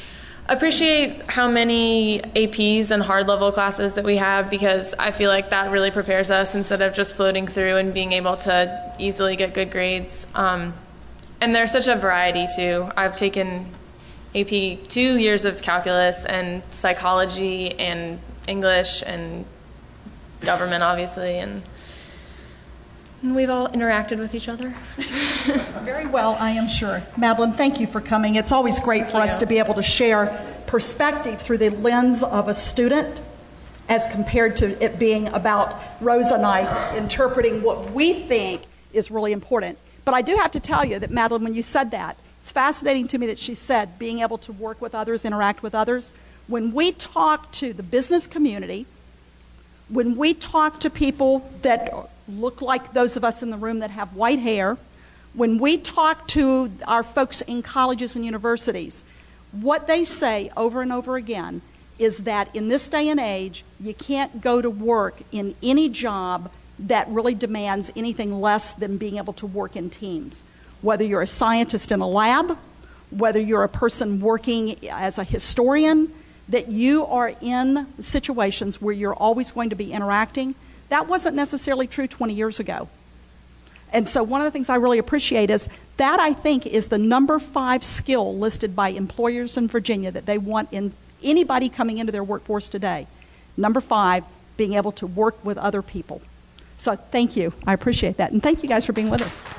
appreciate how many A Ps and hard level classes that we have, because I feel like that really prepares us instead of just floating through and being able to easily get good grades. Um, and there's such a variety too. I've taken A P two years of calculus and psychology and English and government, obviously, and And we've all interacted with each other.
Very well, I am sure. Madeline, thank you for coming. It's always great
Thank
for us
you.
to be able to share perspective through the lens of a student as compared to it being about Rosa and I interpreting what we think is really important. But I do have to tell you that, Madeline, when you said that, it's fascinating to me that she said being able to work with others, interact with others. When we talk to the business community, when we talk to people that look like those of us in the room that have white hair, when we talk to our folks in colleges and universities, what they say over and over again is that in this day and age, you can't go to work in any job that really demands anything less than being able to work in teams. Whether you're a scientist in a lab, whether you're a person working as a historian, that you are in situations where you're always going to be interacting. That wasn't necessarily true twenty years ago. And so one of the things I really appreciate is that, I think, is the number five skill listed by employers in Virginia that they want in anybody coming into their workforce today. Number five, being able to work with other people. So thank you. I appreciate that. And thank you guys for being with us.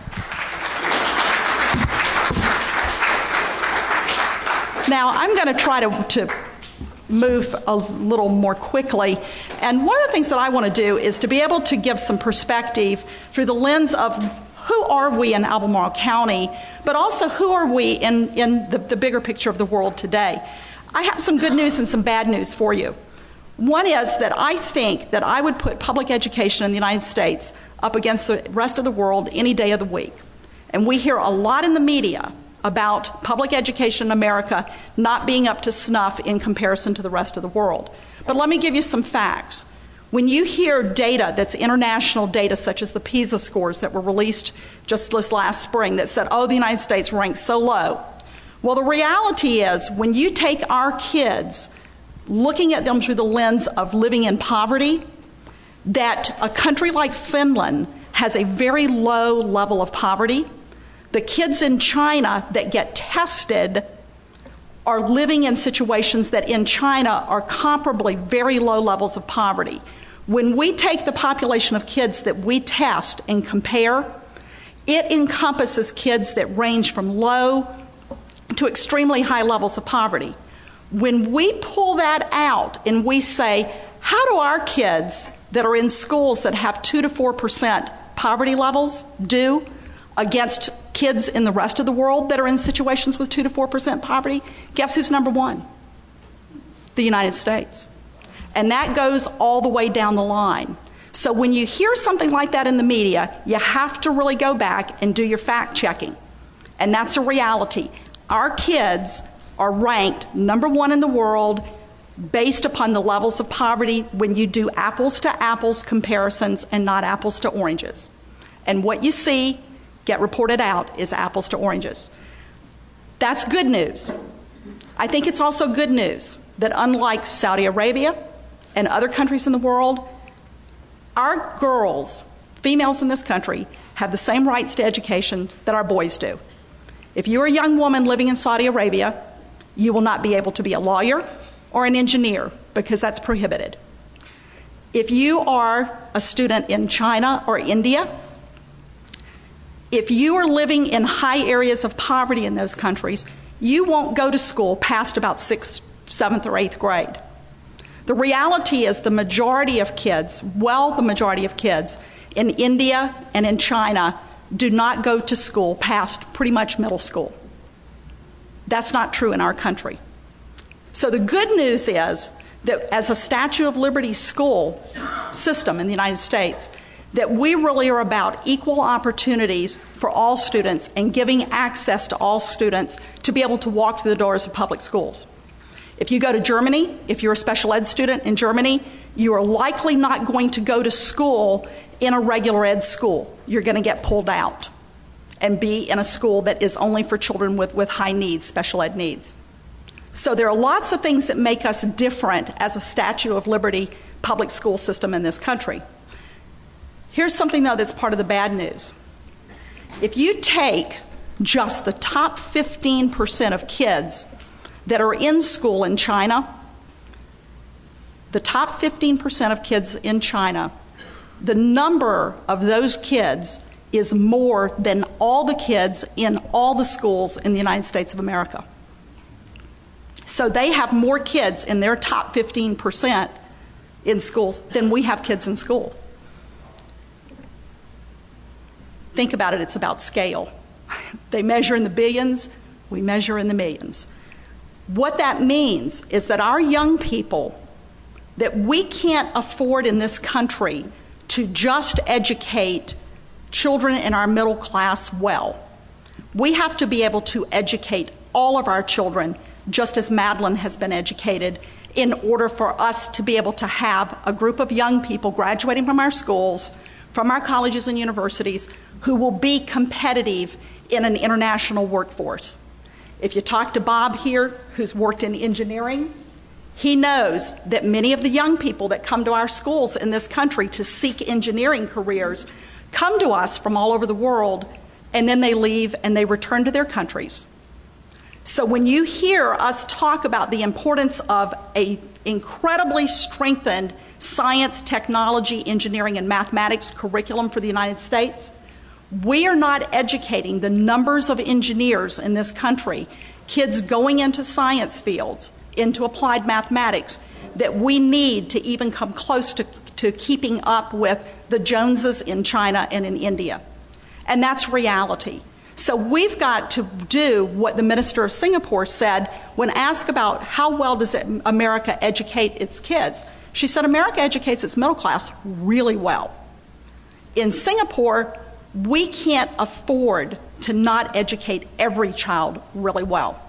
Now, I'm going to try to, to move a little more quickly. And one of the things that I want to do is to be able to give some perspective through the lens of who are we in Albemarle County, but also who are we in, in the, the bigger picture of the world today. I have some good news and some bad news for you. One is that I think that I would put public education in the United States up against the rest of the world any day of the week. And we hear a lot in the media about public education in America not being up to snuff in comparison to the rest of the world. But let me give you some facts. When you hear data that's international data, such as the PISA scores that were released just this last spring that said, oh, the United States ranks so low. Well, the reality is when you take our kids, looking at them through the lens of living in poverty, that a country like Finland has a very low level of poverty. The kids in China that get tested are living in situations that in China are comparably very low levels of poverty. When we take the population of kids that we test and compare, it encompasses kids that range from low to extremely high levels of poverty. When we pull that out and we say, how do our kids that are in schools that have two to four percent poverty levels do against kids in the rest of the world that are in situations with two to four percent poverty, guess who's number one? The United States. And that goes all the way down the line. So when you hear something like that in the media, you have to really go back and do your fact checking. And that's a reality. Our kids are ranked number one in the world based upon the levels of poverty when you do apples to apples comparisons and not apples to oranges. And what you see get reported out is apples to oranges. That's good news. I think it's also good news that unlike Saudi Arabia and other countries in the world, our girls, females in this country, have the same rights to education that our boys do. If you're a young woman living in Saudi Arabia, you will not be able to be a lawyer or an engineer because that's prohibited. If you are a student in China or India, if you are living in high areas of poverty in those countries, you won't go to school past about sixth, seventh, or eighth grade. The reality is the majority of kids, well, the majority of kids in India and in China do not go to school past pretty much middle school. That's not true in our country. So the good news is that as a Statue of Liberty school system in the United States, that we really are about equal opportunities for all students and giving access to all students to be able to walk through the doors of public schools. If you go to Germany, if you're a special ed student in Germany, you are likely not going to go to school in a regular ed school. You're going to get pulled out and be in a school that is only for children with, with high needs, special ed needs. So there are lots of things that make us different as a Statue of Liberty public school system in this country. Here's something, though, that's part of the bad news. If you take just the top fifteen percent of kids that are in school in China, the top fifteen percent of kids in China, the number of those kids is more than all the kids in all the schools in the United States of America. So they have more kids in their top fifteen percent in schools than we have kids in school. Think about it, it's about scale. They measure in the billions, we measure in the millions. What that means is that our young people, that we can't afford in this country to just educate children in our middle class well. We have to be able to educate all of our children just as Madeline has been educated, in order for us to be able to have a group of young people graduating from our schools, from our colleges and universities, who will be competitive in an international workforce. If you talk to Bob here, who's worked in engineering, he knows that many of the young people that come to our schools in this country to seek engineering careers come to us from all over the world, and then they leave and they return to their countries. So when you hear us talk about the importance of an incredibly strengthened science, technology, engineering, and mathematics curriculum for the United States, we are not educating the numbers of engineers in this country, kids going into science fields, into applied mathematics, that we need to even come close to, to keeping up with the Joneses in China and in India. And that's reality. So we've got to do what the Minister of Singapore said when asked about how well does it, America educate its kids. She said America educates its middle class really well. In Singapore, we can't afford to not educate every child really well.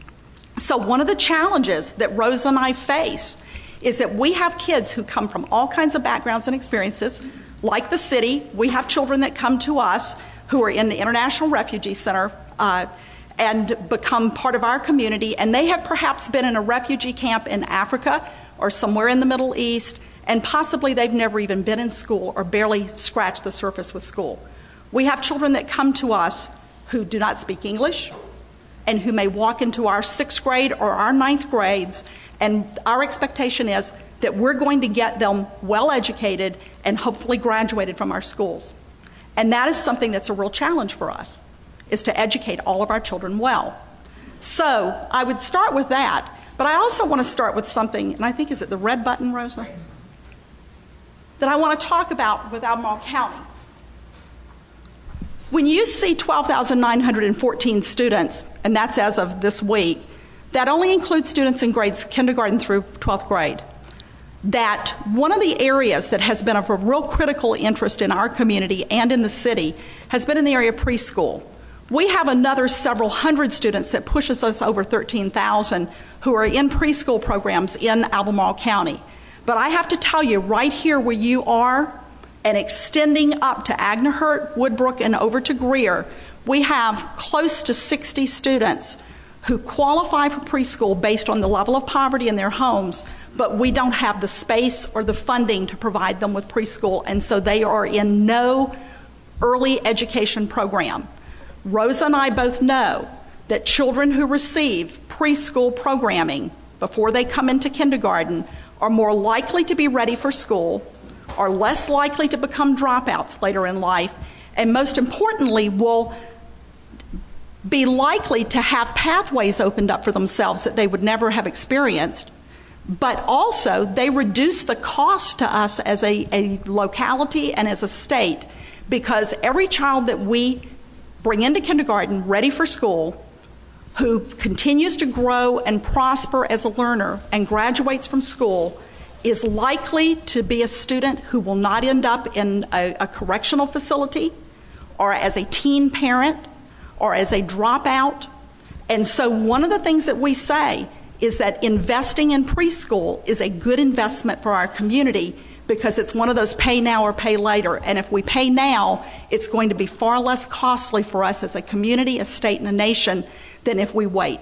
So one of the challenges that Rosa and I face is that we have kids who come from all kinds of backgrounds and experiences. Like the city, we have children that come to us who are in the International Refugee Center uh, and become part of our community, and they have perhaps been in a refugee camp in Africa or somewhere in the Middle East, and possibly they've never even been in school or barely scratched the surface with school. We have children that come to us who do not speak English and who may walk into our sixth grade or our ninth grades, and our expectation is that we're going to get them well educated and hopefully graduated from our schools. And that is something that's a real challenge for us, is to educate all of our children well. So I would start with that, but I also want to start with something, and I think, is it the red button, Rosa? That I want to talk about with Albemarle County. When you see twelve thousand nine hundred fourteen students, and that's as of this week, that only includes students in grades kindergarten through twelfth grade, that one of the areas that has been of a real critical interest in our community and in the city has been in the area of preschool. We have another several hundred students that pushes us over thirteen thousand who are in preschool programs in Albemarle County. But I have to tell you, right here where you are, and extending up to Agnerhurt, Woodbrook, and over to Greer, we have close to sixty students who qualify for preschool based on the level of poverty in their homes, but we don't have the space or the funding to provide them with preschool, and so they are in no early education program. Rosa and I both know that children who receive preschool programming before they come into kindergarten are more likely to be ready for school, are less likely to become dropouts later in life, and most importantly, will be likely to have pathways opened up for themselves that they would never have experienced. But also, they reduce the cost to us as a, a locality and as a state, because every child that we bring into kindergarten ready for school, who continues to grow and prosper as a learner and graduates from school, is likely to be a student who will not end up in a, a correctional facility or as a teen parent or as a dropout. And so one of the things that we say is that investing in preschool is a good investment for our community, because it's one of those pay now or pay later. And if we pay now, it's going to be far less costly for us as a community, a state, and a nation than if we wait.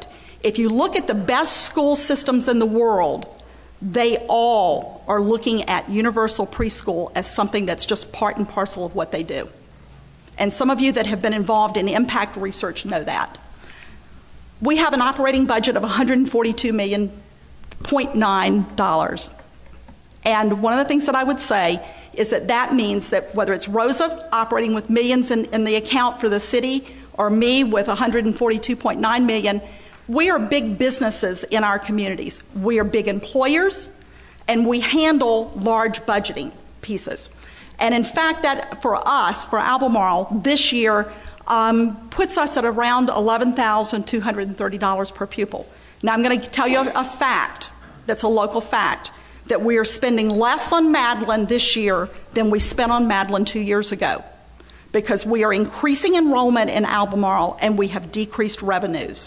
If you look at the best school systems in the world, they all are looking at universal preschool as something that's just part and parcel of what they do. And some of you that have been involved in impact research know that. We have an operating budget of one hundred forty-two million point nine dollars. And one of the things that I would say is that that means that whether it's Rosa operating with millions in, in the account for the city or me with one hundred forty-two point nine million dollars, we are big businesses in our communities. We are big employers, and we handle large budgeting pieces. And in fact, that for us, for Albemarle, this year um, puts us at around eleven thousand two hundred thirty dollars per pupil. Now, I'm going to tell you a, a fact that's a local fact, that we are spending less on Madeline this year than we spent on Madeline two years ago, because we are increasing enrollment in Albemarle and we have decreased revenues.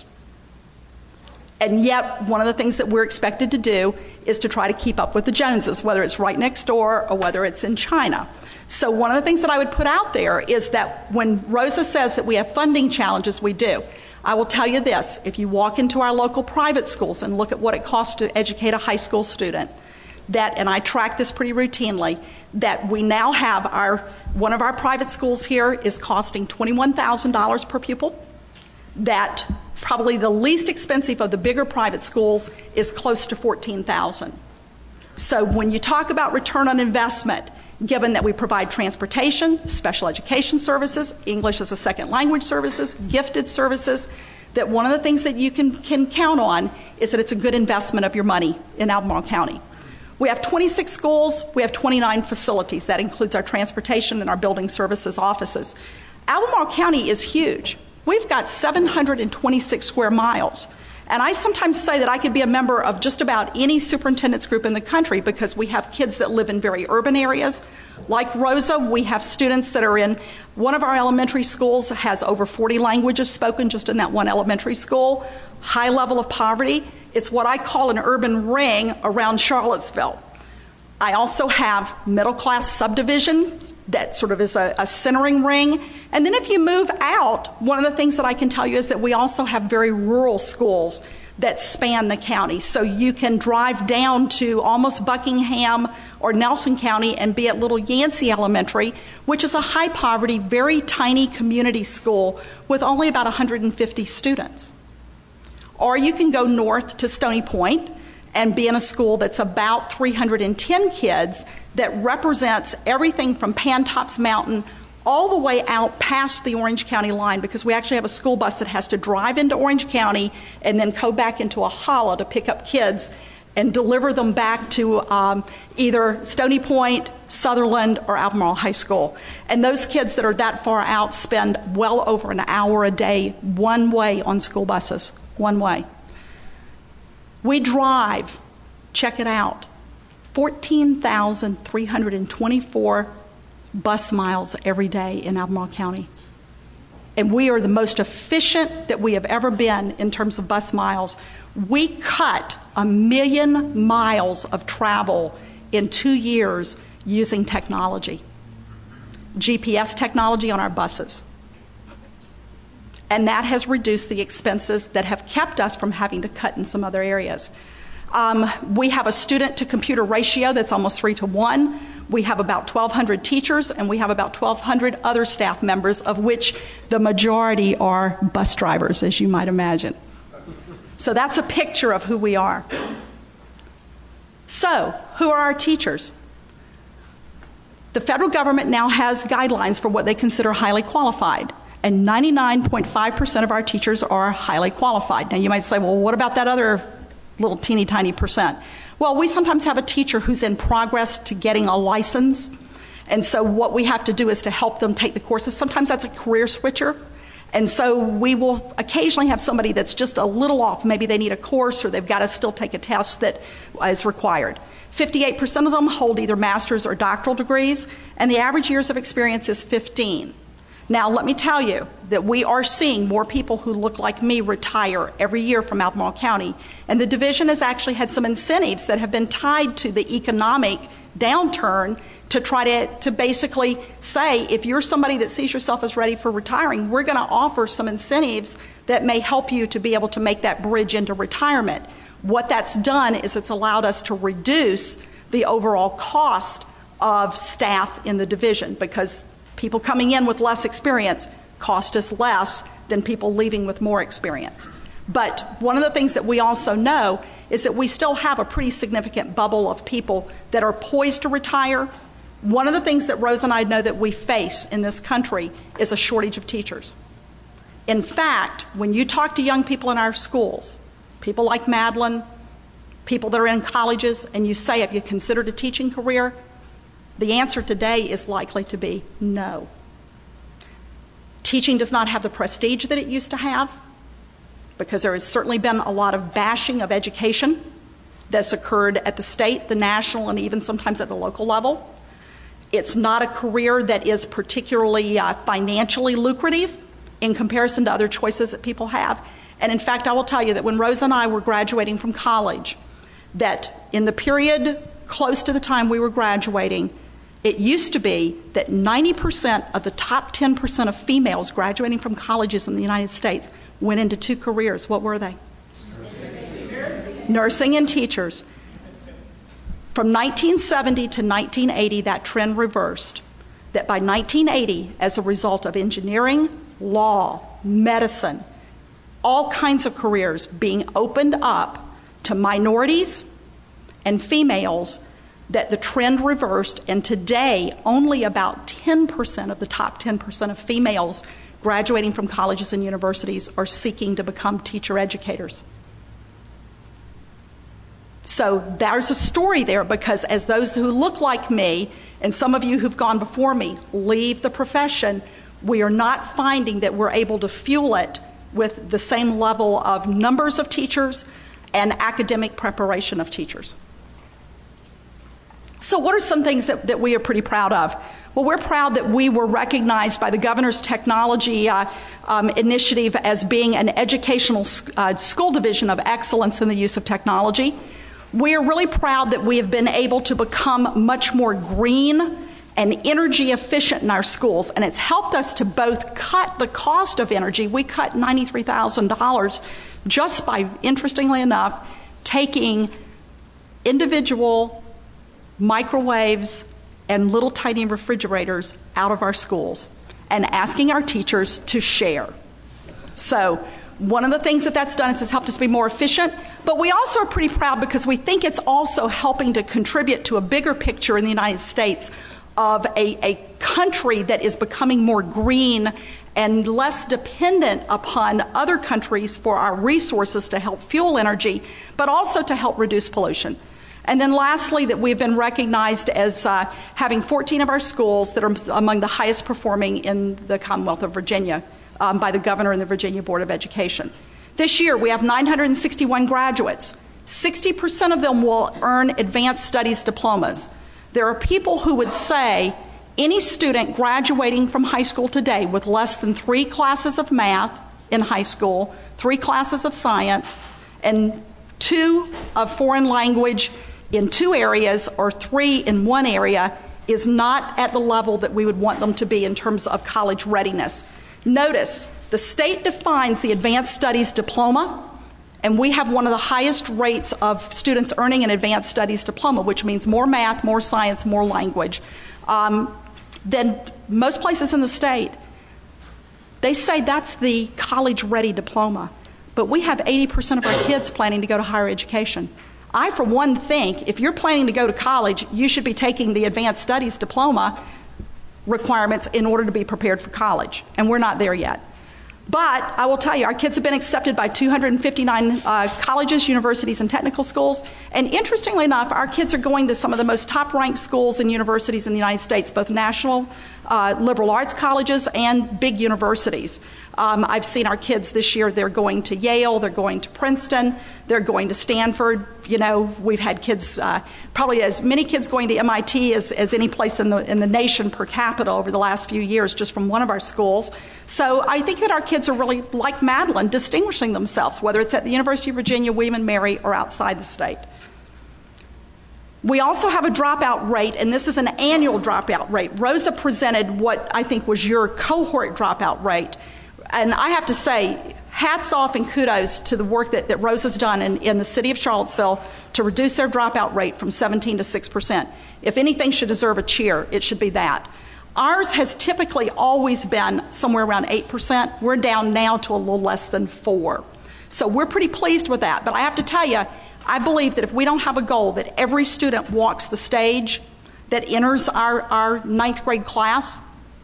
And yet, one of the things that we're expected to do is to try to keep up with the Joneses, whether it's right next door or whether it's in China. So one of the things that I would put out there is that when Rosa says that we have funding challenges, we do. I will tell you this, if you walk into our local private schools and look at what it costs to educate a high school student, that, and I track this pretty routinely, that we now have our, one of our private schools here is costing twenty-one thousand dollars per pupil, that probably the least expensive of the bigger private schools is close to fourteen thousand dollars. So when you talk about return on investment, given that we provide transportation, special education services, English as a second language services, gifted services, that one of the things that you can, can count on is that it's a good investment of your money in Albemarle County. We have twenty-six schools, we have twenty-nine facilities. That includes our transportation and our building services offices. Albemarle County is huge. We've got seven hundred twenty-six square miles. And I sometimes say that I could be a member of just about any superintendent's group in the country because we have kids that live in very urban areas. Like Rosa, we have students that are in, one of our elementary schools has over forty languages spoken just in that one elementary school. High level of poverty. It's what I call an urban ring around Charlottesville. I also have middle-class subdivisions that sort of is a, a centering ring. And then if you move out, one of the things that I can tell you is that we also have very rural schools that span the county. So you can drive down to almost Buckingham or Nelson County and be at Little Yancey Elementary, which is a high-poverty, very tiny community school with only about one hundred fifty students. Or you can go north to Stony Point and be in a school that's about three hundred ten kids that represents everything from Pantops Mountain all the way out past the Orange County line, because we actually have a school bus that has to drive into Orange County and then go back into a hollow to pick up kids and deliver them back to um, either Stony Point, Sutherland, or Albemarle High School. And those kids that are that far out spend well over an hour a day one way on school buses, one way. We drive, check it out, fourteen thousand three hundred twenty-four bus miles every day in Albemarle County. And we are the most efficient that we have ever been in terms of bus miles. We cut a million miles of travel in two years using technology, G P S technology on our buses. And that has reduced the expenses that have kept us from having to cut in some other areas. Um, we have a student-to-computer ratio that's almost three to one. We have about twelve hundred teachers, and we have about twelve hundred other staff members, of which the majority are bus drivers, as you might imagine. So that's a picture of who we are. So, who are our teachers? The federal government now has guidelines for what they consider highly qualified. And ninety-nine point five percent of our teachers are highly qualified. Now you might say, well, what about that other little teeny tiny percent? Well, we sometimes have a teacher who's in progress to getting a license. And so what we have to do is to help them take the courses. Sometimes that's a career switcher. And so we will occasionally have somebody that's just a little off. Maybe they need a course or they've got to still take a test that is required. fifty-eight percent of them hold either master's or doctoral degrees, and the average years of experience is fifteen. Now, let me tell you that we are seeing more people who look like me retire every year from Albemarle County. And the division has actually had some incentives that have been tied to the economic downturn to try to, to basically say, if you're somebody that sees yourself as ready for retiring, we're going to offer some incentives that may help you to be able to make that bridge into retirement. What that's done is it's allowed us to reduce the overall cost of staff in the division, because people coming in with less experience cost us less than people leaving with more experience. But one of the things that we also know is that we still have a pretty significant bubble of people that are poised to retire. One of the things that Rose and I know that we face in this country is a shortage of teachers. In fact, when you talk to young people in our schools, people like Madeline, people that are in colleges, and you say, have you considered a teaching career? The answer today is likely to be no. Teaching does not have the prestige that it used to have, because there has certainly been a lot of bashing of education that's occurred at the state, the national, and even sometimes at the local level. It's not a career that is particularly uh, financially lucrative in comparison to other choices that people have. And in fact, I will tell you that when Rose and I were graduating from college, that in the period close to the time we were graduating, it used to be that ninety percent of the top ten percent of females graduating from colleges in the United States went into two careers. What were they? Nursing, Nursing and teachers. From nineteen seventy to nineteen eighty, that trend reversed. That by nineteen eighty, as a result of engineering, law, medicine, all kinds of careers being opened up to minorities and females, that the trend reversed, and today only about ten percent of the top ten percent of females graduating from colleges and universities are seeking to become teacher educators. So there's a story there, because as those who look like me, and some of you who've gone before me, leave the profession, we are not finding that we're able to fuel it with the same level of numbers of teachers and academic preparation of teachers. So what are some things that, that we are pretty proud of? Well, we're proud that we were recognized by the Governor's Technology uh, um, Initiative as being an educational uh, school division of excellence in the use of technology. We are really proud that we have been able to become much more green and energy efficient in our schools, and it's helped us to both cut the cost of energy. We cut ninety-three thousand dollars just by, interestingly enough, taking individual microwaves and little tiny refrigerators out of our schools and asking our teachers to share. So one of the things that that's done is it's helped us be more efficient, but we also are pretty proud because we think it's also helping to contribute to a bigger picture in the United States of a, a country that is becoming more green and less dependent upon other countries for our resources to help fuel energy, but also to help reduce pollution. And then lastly, that we've been recognized as uh, having fourteen of our schools that are among the highest performing in the Commonwealth of Virginia um, by the Governor and the Virginia Board of Education. This year, we have nine hundred sixty-one graduates. sixty percent of them will earn advanced studies diplomas. There are people who would say any student graduating from high school today with less than three classes of math in high school, three classes of science, and two of foreign language in two areas or three in one area is not at the level that we would want them to be in terms of college readiness. Notice, the state defines the advanced studies diploma, and we have one of the highest rates of students earning an advanced studies diploma, which means more math, more science, more language, um, than most places in the state. They say that's the college-ready diploma, but we have eighty percent of our kids planning to go to higher education. I, for one, think if you're planning to go to college, you should be taking the advanced studies diploma requirements in order to be prepared for college, and we're not there yet. But I will tell you, our kids have been accepted by two hundred fifty-nine uh, colleges, universities, and technical schools. And interestingly enough, our kids are going to some of the most top-ranked schools and universities in the United States, both national uh, liberal arts colleges and big universities. Um, I've seen our kids this year, they're going to Yale, they're going to Princeton, they're going to Stanford. You know, we've had kids, uh, probably as many kids going to M I T as, as any place in the, in the nation per capita over the last few years just from one of our schools. So I think that our kids are really, like Madeline, distinguishing themselves, whether it's at the University of Virginia, William and Mary, or outside the state. We also have a dropout rate, and this is an annual dropout rate. Rosa presented what I think was your cohort dropout rate. And I have to say, hats off and kudos to the work that, that Rosa's done in, in the city of Charlottesville to reduce their dropout rate from seventeen to six percent. If anything should deserve a cheer, it should be that. Ours has typically always been somewhere around eight percent. We're down now to a little less than four. So we're pretty pleased with that. But I have to tell you, I believe that if we don't have a goal that every student walks the stage, that enters our, our ninth grade class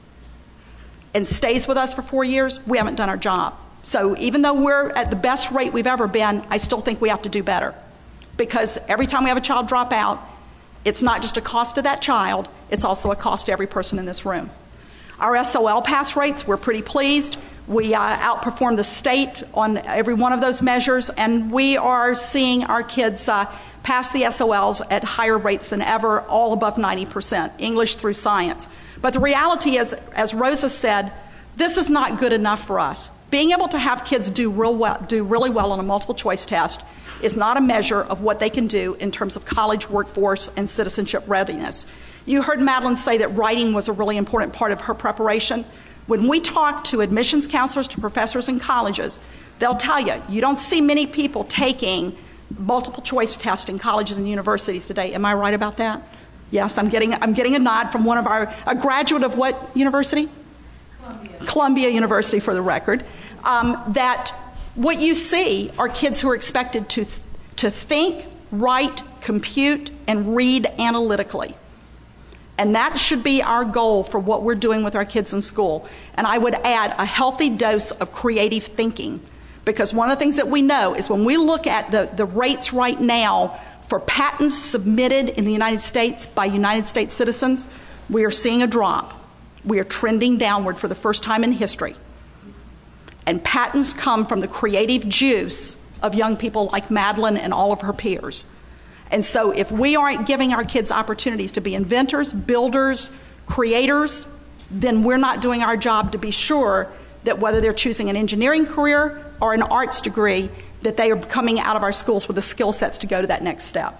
and stays with us for four years, we haven't done our job. So even though we're at the best rate we've ever been, I still think we have to do better. Because every time we have a child drop out, it's not just a cost to that child, it's also a cost to every person in this room. Our S O L pass rates, we're pretty pleased. We uh, outperform the state on every one of those measures, and we are seeing our kids uh, pass the S O Ls at higher rates than ever, all above ninety percent, English through science. But the reality is, as Rosa said, this is not good enough for us. Being able to have kids do, real well, do really well on a multiple choice test is not a measure of what they can do in terms of college workforce and citizenship readiness. You heard Madeline say that writing was a really important part of her preparation. When we talk to admissions counselors, to professors in colleges, they'll tell you, you don't see many people taking multiple choice tests in colleges and universities today. Am I right about that? Yes, I'm getting, I'm getting a nod from one of our, a graduate of what university? Columbia. Columbia University, for the record. Um, that what you see are kids who are expected to, th- to think, write, compute, and read analytically. And that should be our goal for what we're doing with our kids in school. And I would add a healthy dose of creative thinking. Because one of the things that we know is when we look at the, the rates right now for patents submitted in the United States by United States citizens, we are seeing a drop. We are trending downward for the first time in history. And patents come from the creative juice of young people like Madeline and all of her peers. And so if we aren't giving our kids opportunities to be inventors, builders, creators, then we're not doing our job to be sure that whether they're choosing an engineering career or an arts degree, that they are coming out of our schools with the skill sets to go to that next step.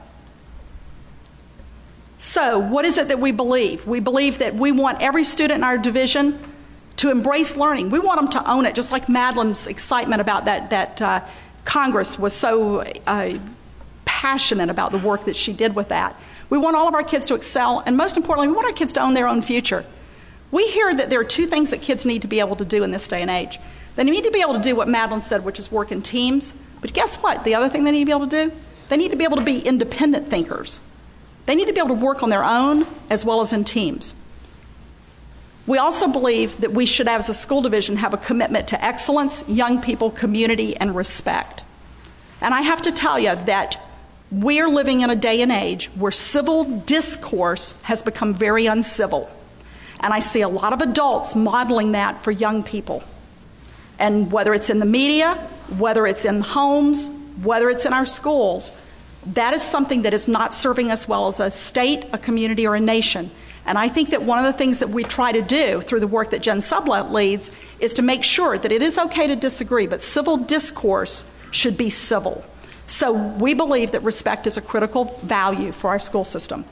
So what is it that we believe? We believe that we want every student in our division to embrace learning. We want them to own it, just like Madeline's excitement about that, that uh, Congress was so uh, passionate about the work that she did with that. We want all of our kids to excel, and most importantly, we want our kids to own their own future. We hear that there are two things that kids need to be able to do in this day and age. They need to be able to do what Madeline said, which is work in teams. But guess what? The other thing they need to be able to do? They need to be able to be independent thinkers. They need to be able to work on their own as well as in teams. We also believe that we should, as a school division, have a commitment to excellence, young people, community, and respect. And I have to tell you that we're living in a day and age where civil discourse has become very uncivil. And I see a lot of adults modeling that for young people. And whether it's in the media, whether it's in homes, whether it's in our schools, that is something that is not serving us well as a state, a community, or a nation. And I think that one of the things that we try to do through the work that Jen Sublett leads is to make sure that it is okay to disagree, but civil discourse should be civil. So we believe that respect is a critical value for our school system.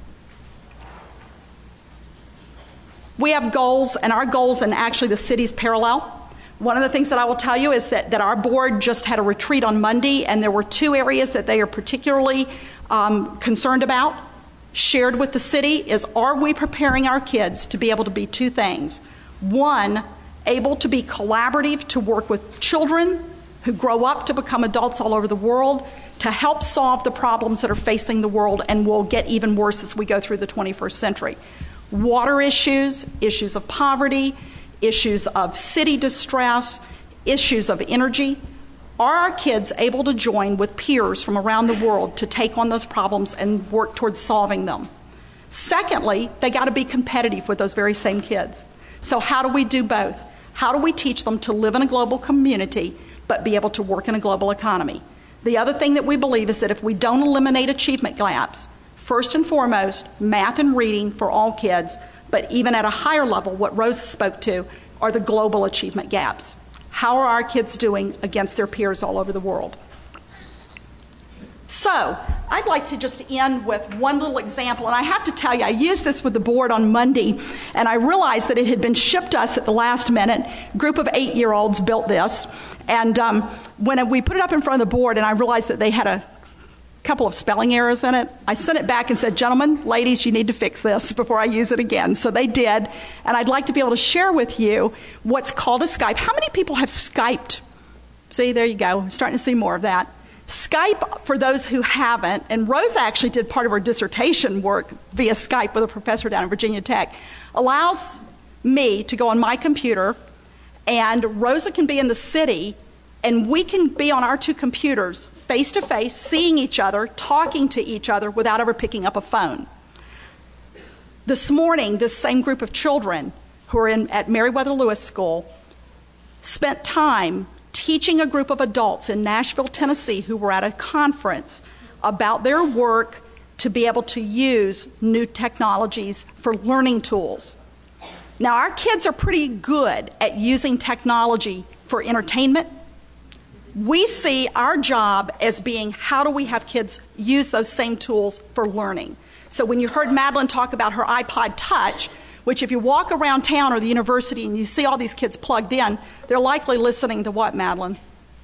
We have goals, and our goals and actually the city's parallel. One of the things that I will tell you is that, that our board just had a retreat on Monday, and there were two areas that they are particularly um, concerned about, shared with the city, is are we preparing our kids to be able to be two things. One, able to be collaborative to work with children who grow up to become adults all over the world to help solve the problems that are facing the world and will get even worse as we go through the twenty-first century. Water issues, issues of poverty, issues of city distress, issues of energy. Are our kids able to join with peers from around the world to take on those problems and work towards solving them? Secondly, they got to be competitive with those very same kids. So how do we do both? How do we teach them to live in a global community but be able to work in a global economy? The other thing that we believe is that if we don't eliminate achievement gaps, first and foremost, math and reading for all kids, but even at a higher level, what Rose spoke to are the global achievement gaps. How are our kids doing against their peers all over the world? So I'd like to just end with one little example, and I have to tell you, I used this with the board on Monday, and I realized that it had been shipped us at the last minute. A group of eight-year-olds built this, and um, when we put it up in front of the board, and I realized that they had a couple of spelling errors in it, I sent it back and said, gentlemen, ladies, you need to fix this before I use it again. So they did, and I'd like to be able to share with you what's called a Skype. How many people have Skyped? See, there you go. I'm starting to see more of that. Skype, for those who haven't, and Rosa actually did part of her dissertation work via Skype with a professor down at Virginia Tech, allows me to go on my computer, and Rosa can be in the city, and we can be on our two computers, face-to-face, seeing each other, talking to each other without ever picking up a phone. This morning, this same group of children who are in, at Meriwether Lewis School spent time teaching a group of adults in Nashville, Tennessee, who were at a conference about their work to be able to use new technologies for learning tools. Now, our kids are pretty good at using technology for entertainment. We see our job as being, how do we have kids use those same tools for learning? So when you heard Madeline talk about her iPod Touch, which if you walk around town or the university and you see all these kids plugged in, they're likely listening to what, Madeline?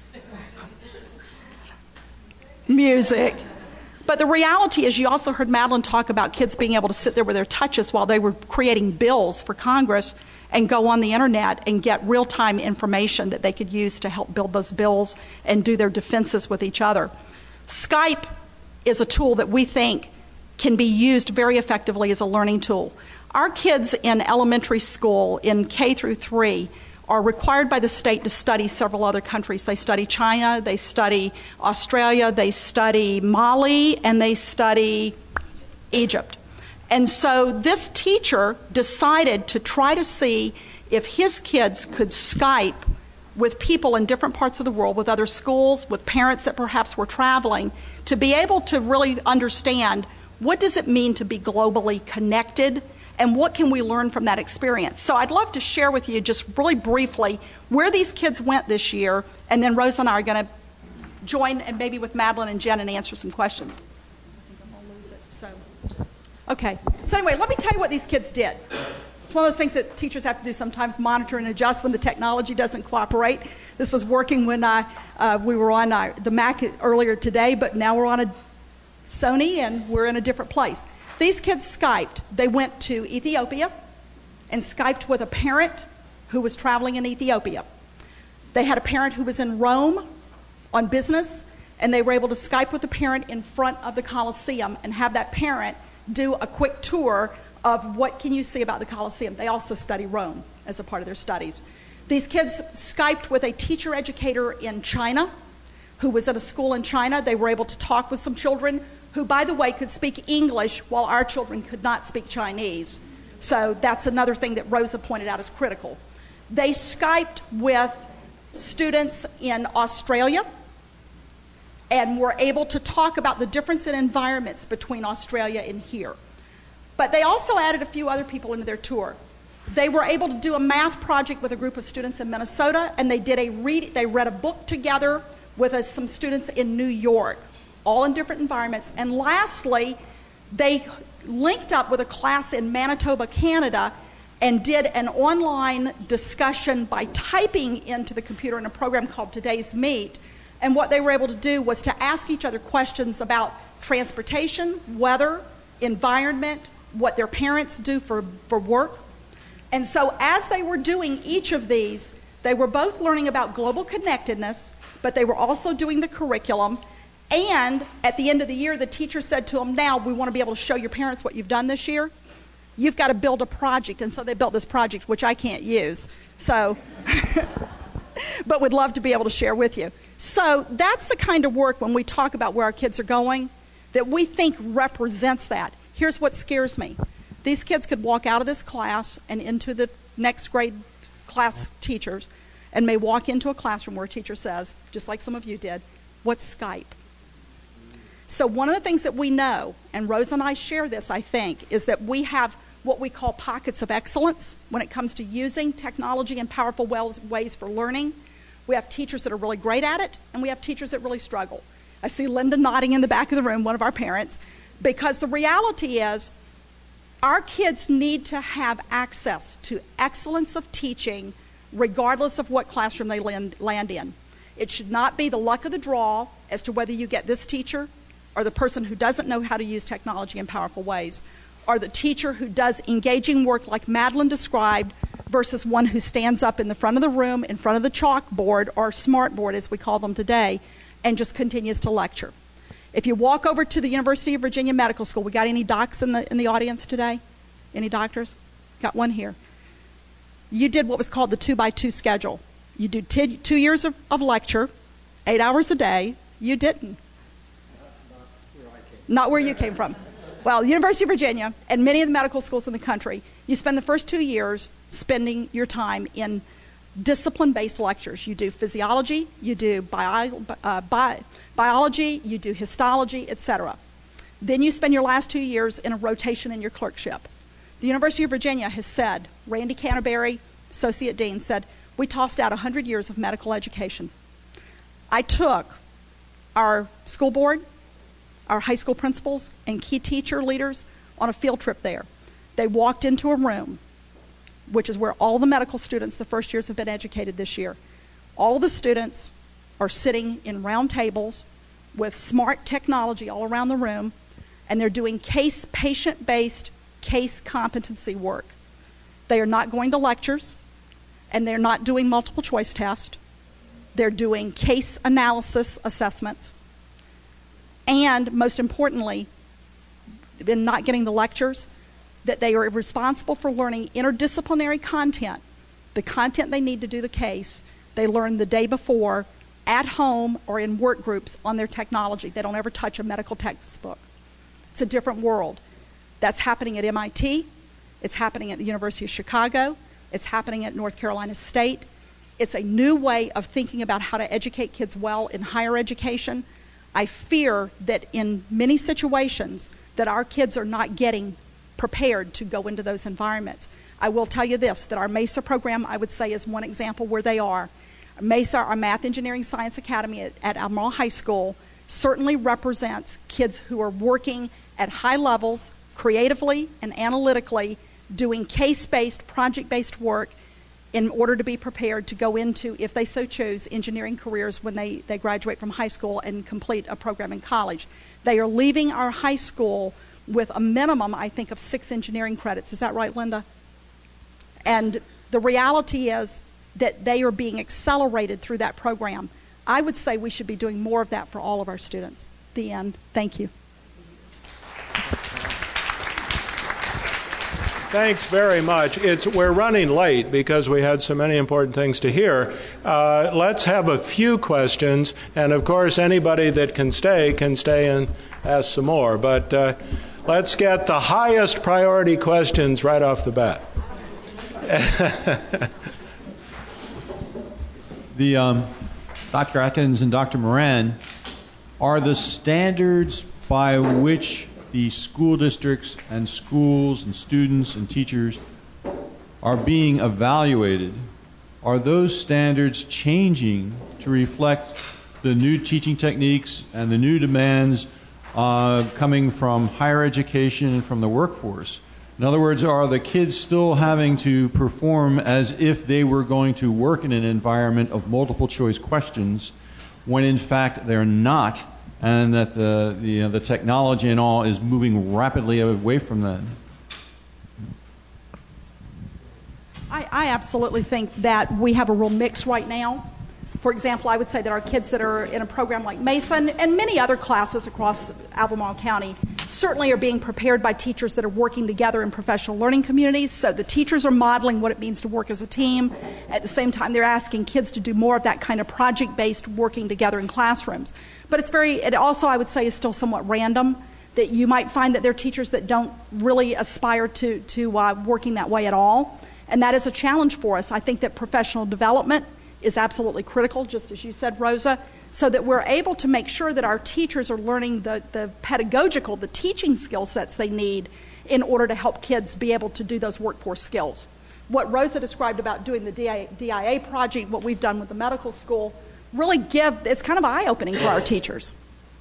Music. But the reality is, you also heard Madeline talk about kids being able to sit there with their touches while they were creating bills for Congress and go on the internet and get real-time information that they could use to help build those bills and do their defenses with each other. Skype is a tool that we think can be used very effectively as a learning tool. Our kids in elementary school, in K through three, are required by the state to study several other countries. They study China, they study Australia, they study Mali, and they study Egypt. And so this teacher decided to try to see if his kids could Skype with people in different parts of the world, with other schools, with parents that perhaps were traveling, to be able to really understand, what does it mean to be globally connected, and what can we learn from that experience? So I'd love to share with you just really briefly where these kids went this year, and then Rosa and I are going to join, and maybe with Madeline and Jen, and answer some questions. I think I'm going to lose it. So, okay. So anyway, let me tell you what these kids did. It's one of those things that teachers have to do sometimes, monitor and adjust when the technology doesn't cooperate. This was working when I, uh, we were on uh, the Mac earlier today, but now we're on a Sony, and we're in a different place. These kids Skyped. They went to Ethiopia and Skyped with a parent who was traveling in Ethiopia. They had a parent who was in Rome on business, and they were able to Skype with the parent in front of the Colosseum and have that parent do a quick tour of what can you see about the Colosseum. They also study Rome as a part of their studies. These kids Skyped with a teacher educator in China who was at a school in China. They were able to talk with some children who, by the way, could speak English while our children could not speak Chinese. So that's another thing that Rosa pointed out as critical. They Skyped with students in Australia and were able to talk about the difference in environments between Australia and here. But they also added a few other people into their tour. They were able to do a math project with a group of students in Minnesota, and they did a read. They read a book together with uh, some students in New York, all in different environments. And lastly, they linked up with a class in Manitoba, Canada, and did an online discussion by typing into the computer in a program called Today's Meet. And what they were able to do was to ask each other questions about transportation, weather, environment, what their parents do for, for work. And so as they were doing each of these, they were both learning about global connectedness, but they were also doing the curriculum. And at the end of the year, the teacher said to them, now we want to be able to show your parents what you've done this year. You've got to build a project. And so they built this project, which I can't use. So, but would love to be able to share with you. So that's the kind of work, when we talk about where our kids are going, that we think represents that. Here's what scares me. These kids could walk out of this class and into the next grade class teachers, and may walk into a classroom where a teacher says, just like some of you did, what's Skype? So one of the things that we know, and Rose and I share this, I think, is that we have what we call pockets of excellence when it comes to using technology in powerful ways for learning. We have teachers that are really great at it, and we have teachers that really struggle. I see Linda nodding in the back of the room, one of our parents, because the reality is our kids need to have access to excellence of teaching regardless of what classroom they land, land in. It should not be the luck of the draw as to whether you get this teacher or the person who doesn't know how to use technology in powerful ways, or the teacher who does engaging work like Madeline described versus one who stands up in the front of the room, in front of the chalkboard or smartboard as we call them today, and just continues to lecture. If you walk over to the University of Virginia Medical School, we got any docs in the in the audience today? Any doctors? Got one here. You did what was called the two by two schedule. You do t- two years of, of lecture, eight hours a day. You didn't. Not where you came from. Well, University of Virginia and many of the medical schools in the country, you spend the first two years spending your time in discipline-based lectures. You do physiology, you do bio, uh, bi- biology, you do histology, et cetera. Then you spend your last two years in a rotation in your clerkship. The University of Virginia has said, Randy Canterbury, Associate Dean, said, we tossed out one hundred years of medical education. I took our school board, our high school principals, and key teacher leaders on a field trip there. They walked into a room, which is where all the medical students the first years have been educated this year. All of the students are sitting in round tables with smart technology all around the room, and they're doing case, patient-based case competency work. They are not going to lectures, and they're not doing multiple choice tests. They're doing case analysis assessments. And most importantly, in not getting the lectures, that they are responsible for learning interdisciplinary content, the content they need to do the case, they learn the day before at home or in work groups on their technology. They don't ever touch a medical textbook. It's a different world. That's happening at M I T. It's happening at the University of Chicago. It's happening at North Carolina State. It's a new way of thinking about how to educate kids well in higher education. I fear that in many situations that our kids are not getting prepared to go into those environments. I will tell you this, that our MESA program, I would say, is one example where they are. MESA, our Math, Engineering, Science Academy at, at Albemarle High School, certainly represents kids who are working at high levels, creatively and analytically, doing case-based, project-based work in order to be prepared to go into, if they so choose, engineering careers when they, they graduate from high school and complete a program in college. They are leaving our high school with a minimum, I think, of six engineering credits. Is that right, Linda? And the reality is that they are being accelerated through that program. I would say we should be doing more of that for all of our students. The end. Thank you.
Thanks very much. It's, we're running late because we had so many important things to hear. Uh, let's have a few questions, and of course anybody that can stay can stay and ask some more. But uh, let's get the highest priority questions right off the bat.
the um, Doctor Atkins and Doctor Moran, are the standards by which the school districts and schools and students and teachers are being evaluated, are those standards changing to reflect the new teaching techniques and the new demands uh, coming from higher education and from the workforce? In other words, are the kids still having to perform as if they were going to work in an environment of multiple choice questions when in fact they're not, and that the, the, you know, the technology and all is moving rapidly away from that?
I, I absolutely think that we have a real mix right now. For example, I would say that our kids that are in a program like MESA and, and many other classes across Albemarle County certainly are being prepared by teachers that are working together in professional learning communities. So the teachers are modeling what it means to work as a team. At the same time, they're asking kids to do more of that kind of project-based working together in classrooms. But it's very, it also, I would say, is still somewhat random, that you might find that there are teachers that don't really aspire to, to uh, working that way at all. And that is a challenge for us. I think that professional development is absolutely critical, just as you said, Rosa, so that we're able to make sure that our teachers are learning the, the pedagogical, the teaching skill sets they need in order to help kids be able to do those workforce skills. What Rosa described about doing the D I A project, what we've done with the medical school, really give, it's kind of eye-opening for our teachers.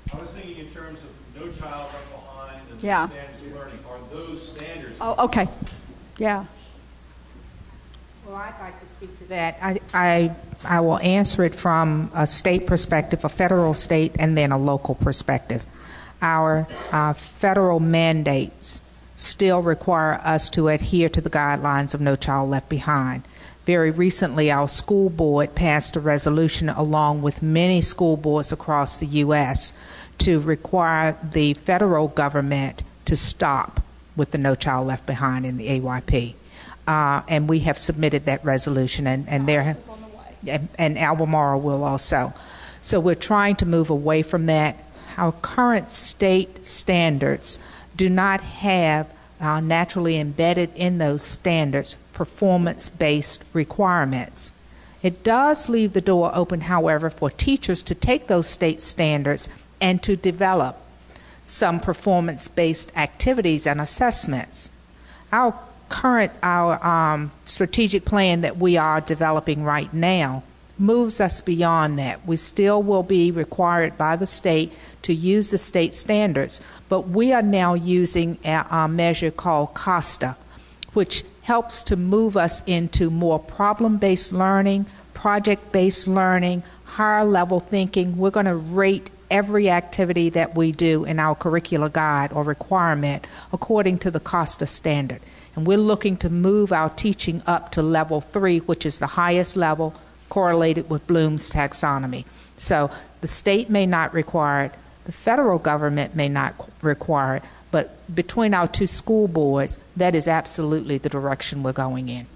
I was thinking in terms of No Child Left Behind and
Yeah.
standards of learning. Are those standards?
Oh, okay. Yeah.
Well, I'd like to speak to that. I, I, I will answer it from a state perspective, a federal state, and then a local perspective. Our uh, federal mandates still require us to adhere to the guidelines of No Child Left Behind. Very recently, our school board passed a resolution along with many school boards across the U S to require the federal government to stop with the No Child Left Behind in the A Y P. Uh, and we have submitted that resolution, and, and there have, and, and Albemarle will also. So we're trying to move away from that. Our current state standards do not have uh, naturally embedded in those standards performance-based requirements. It does leave the door open, however, for teachers to take those state standards and to develop some performance-based activities and assessments. Our current, our um, strategic plan that we are developing right now moves us beyond that. We still will be required by the state to use the state standards, but we are now using a, a measure called COSTA, which helps to move us into more problem-based learning, project-based learning, higher-level thinking. We're going to rate every activity that we do in our curricular guide or requirement according to the COSTA standard. And we're looking to move our teaching up to level three, which is the highest level, correlated with Bloom's taxonomy. So the state may not require it, the federal government may not require it, but between our two school boards, that is absolutely the direction we're going in.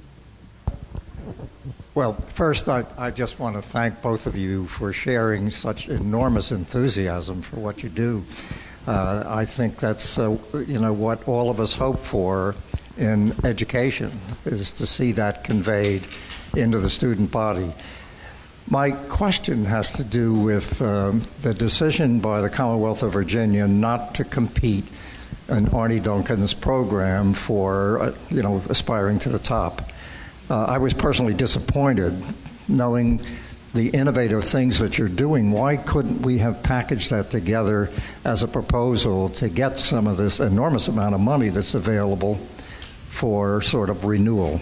Well, first, I, I just want to thank both of you for sharing such enormous enthusiasm for what you do. Uh, I think that's, uh, you know, what all of us hope for in education, is to see that conveyed into the student body. My question has to do with um, the decision by the Commonwealth of Virginia not to compete in Arne Duncan's program for, uh, you know, aspiring to the top. Uh, I was personally disappointed knowing the innovative things that you're doing. Why couldn't we have packaged that together as a proposal to get some of this enormous amount of money that's available for sort of renewal?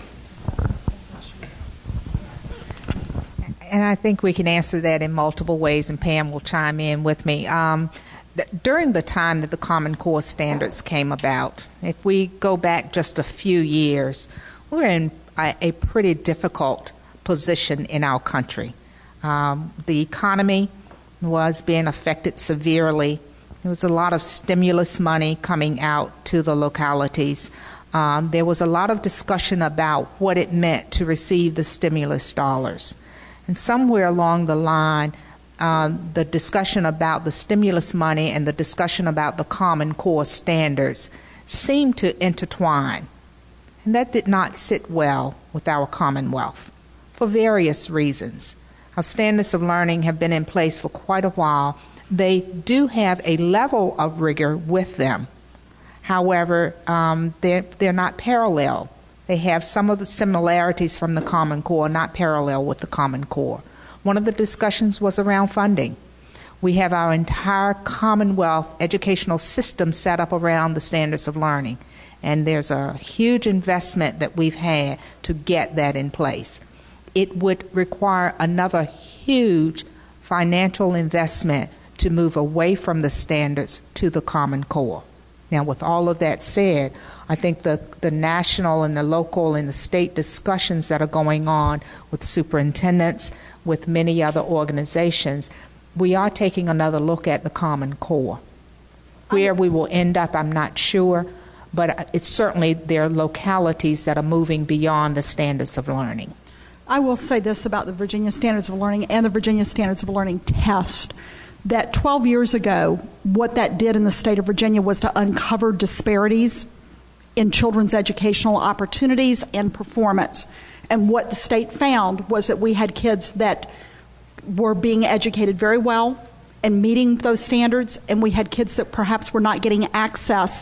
And I think we can answer that in multiple ways, and Pam will chime in with me. Um, th- during the time that the Common Core standards came about, if we go back just a few years, we were in a, a pretty difficult position in our country. Um, the economy was being affected severely. There was a lot of stimulus money coming out to the localities. Um, there was a lot of discussion about what it meant to receive the stimulus dollars. And somewhere along the line, uh, the discussion about the stimulus money and the discussion about the Common Core standards seemed to intertwine. And that did not sit well with our Commonwealth for various reasons. Our standards of learning have been in place for quite a while. They do have a level of rigor with them. However, um, they're, they're not parallel. They have some of the similarities from the Common Core, not parallel with the Common Core. One of the discussions was around funding. We have our entire Commonwealth educational system set up around the standards of learning, and there's a huge investment that we've had to get that in place. It would require another huge financial investment to move away from the standards to the Common Core. Now, with all of that said, I think the, the national and the local and the state discussions that are going on with superintendents, with many other organizations, we are taking another look at the Common Core. Where we will end up, I'm not sure, but it's certainly there are localities that are moving beyond the standards of learning.
I will say this about the Virginia Standards of Learning and the Virginia Standards of Learning test, that twelve years ago, what that did in the state of Virginia was to uncover disparities in children's educational opportunities and performance. And what the state found was that we had kids that were being educated very well and meeting those standards, and we had kids that perhaps were not getting access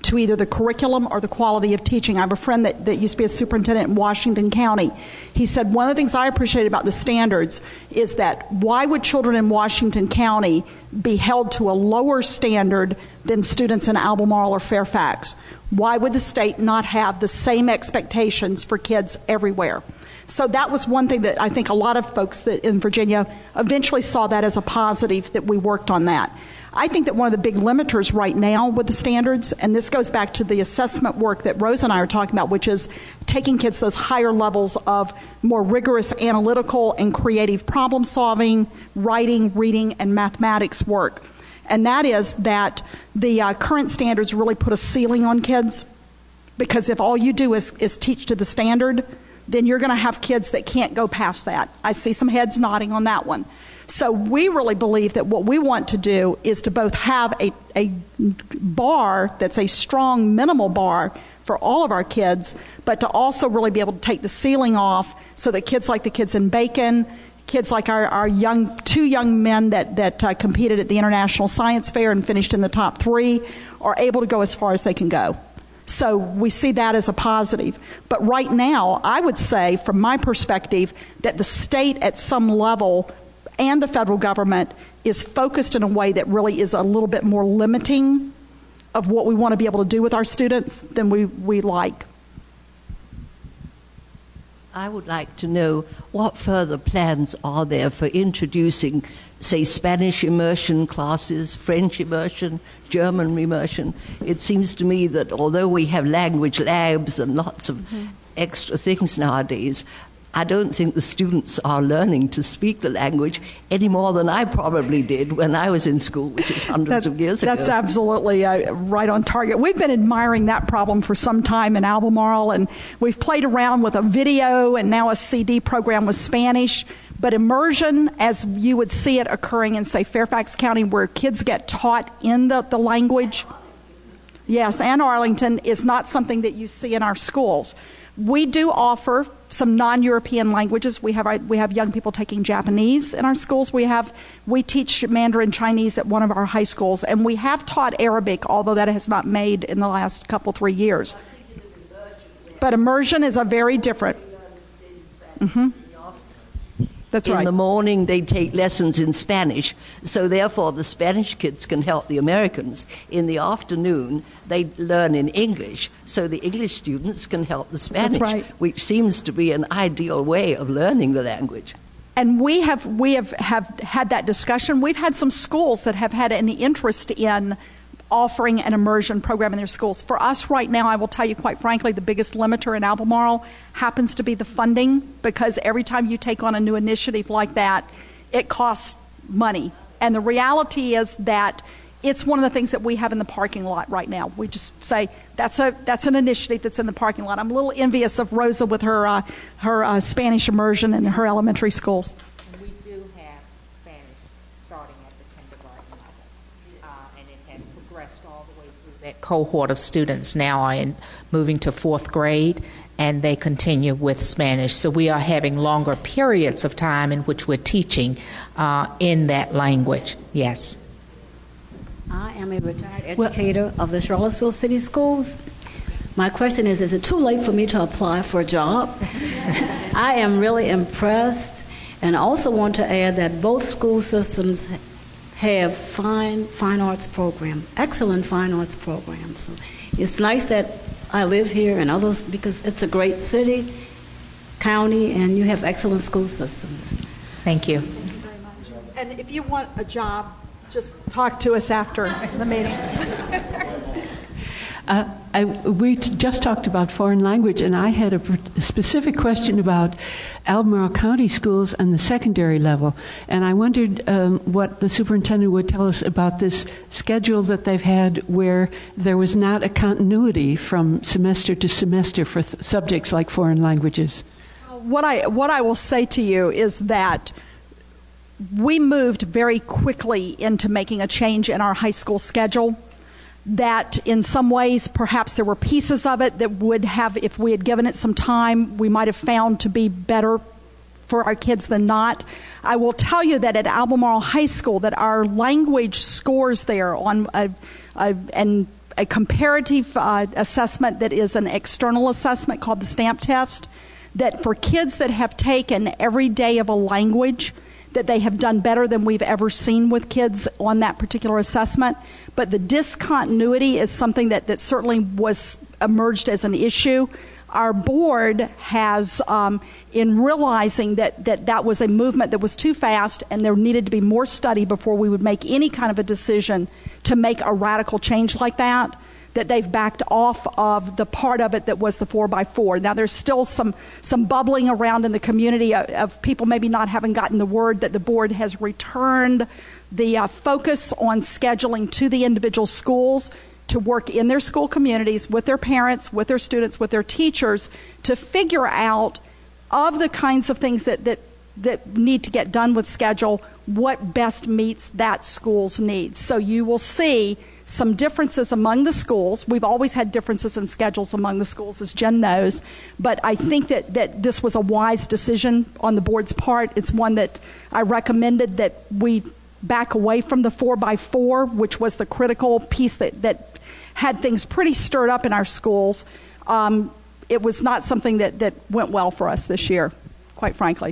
to either the curriculum or the quality of teaching. I have a friend that, that used to be a superintendent in Washington County. He said, one of the things I appreciate about the standards is that why would children in Washington County be held to a lower standard than students in Albemarle or Fairfax? Why would the state not have the same expectations for kids everywhere? So that was one thing that I think a lot of folks that in Virginia eventually saw that as a positive, that we worked on that. I think that one of the big limiters right now with the standards, and this goes back to the assessment work that Rose and I are talking about, which is taking kids to those higher levels of more rigorous analytical and creative problem solving, writing, reading, and mathematics work. And that is that the uh, current standards really put a ceiling on kids, because if all you do is, is teach to the standard, then you're going to have kids that can't go past that. I see some heads nodding on that one. So we really believe that what we want to do is to both have a, a bar that's a strong minimal bar for all of our kids, but to also really be able to take the ceiling off so that kids like the kids in Bacon, kids like our, our young two young men that, that uh, competed at the International Science Fair and finished in the top three are able to go as far as they can go. So we see that as a positive. But right now, I would say, from my perspective, that the state at some level and the federal government is focused in a way that really is a little bit more limiting of what we want to be able to do with our students than we, we like.
I would like to know what further plans are there for introducing, say, Spanish immersion classes, French immersion, German immersion. It seems to me that although we have language labs and lots of mm-hmm. extra things nowadays, I don't think the students are learning to speak the language any more than I probably did when I was in school, which is hundreds
that,
of years ago.
That's absolutely uh, right on target. We've been admiring that problem for some time in Albemarle, and we've played around with a video and now a C D program with Spanish. But immersion, as you would see it occurring in, say, Fairfax County, where kids get taught in the, the language, yes, and Arlington, is not something that you see in our schools. We do offer some non-European languages. We have we have young people taking Japanese in our schools. We have we teach Mandarin Chinese at one of our high schools, and we have taught Arabic, although that has not made in the last couple three years. But immersion is a very different. Mm-hmm. That's right.
In the morning, they take lessons in Spanish, so therefore the Spanish kids can help the Americans. In the afternoon, they learn in English, so the English students can help the Spanish,
That's right.
which seems to be an ideal way of learning the language.
And we have we have, have had that discussion. We've had some schools that have had an interest in offering an immersion program in their schools. For us right now, I will tell you quite frankly, the biggest limiter in Albemarle happens to be the funding, because every time you take on a new initiative like that, it costs money. And the reality is that it's one of the things that we have in the parking lot right now. We just say, that's a that's an initiative that's in the parking lot. I'm a little envious of Rosa with her, uh, her uh, Spanish immersion in her elementary schools.
We do have Spanish starting at the kindergarten level, uh, and it has progressed all the way through that cohort of students now are in, moving to fourth grade, and they continue with Spanish. So we are having longer periods of time in which we're teaching uh, in that language. Yes.
I am a retired educator of the Charlottesville City Schools. My question is, is it too late for me to apply for a job? I am really impressed, and I also want to add that both school systems have fine fine arts program, excellent fine arts programs. So it's nice that I live here and others, because it's a great city, county, and you have excellent school systems.
Thank you.
Thank you very much. And if you want a job, just talk to us after the meeting.
Uh, I, we t- just talked about foreign language, and I had a, pr- a specific question about Albemarle County schools and the secondary level. And I wondered um, what the superintendent would tell us about this schedule that they've had where there was not a continuity from semester to semester for th- subjects like foreign languages.
What I what I will say to you is that we moved very quickly into making a change in our high school schedule. That in some ways, perhaps there were pieces of it that would have, if we had given it some time, we might have found to be better for our kids than not. I will tell you that at Albemarle High School, that our language scores there on, a, a, and a comparative uh, assessment that is an external assessment called the STAMP test, that for kids that have taken every day of a language, that they have done better than we've ever seen with kids on that particular assessment. But the discontinuity is something that, that certainly was emerged as an issue. Our board has, um, in realizing that, that that was a movement that was too fast and there needed to be more study before we would make any kind of a decision to make a radical change like that, that they've backed off of the part of it that was the four by four. Now, there's still some, some bubbling around in the community of, of people maybe not having gotten the word that the board has returned the uh, focus on scheduling to the individual schools to work in their school communities with their parents, with their students, with their teachers, to figure out of the kinds of things that, that, that need to get done with schedule, what best meets that school's needs. So you will see some differences among the schools. We've always had differences in schedules among the schools, as Jen knows, but I think that, that this was a wise decision on the board's part. It's one that I recommended that we back away from the four by four, which was the critical piece that, that had things pretty stirred up in our schools. Um, it was not something that, that went well for us this year, quite frankly.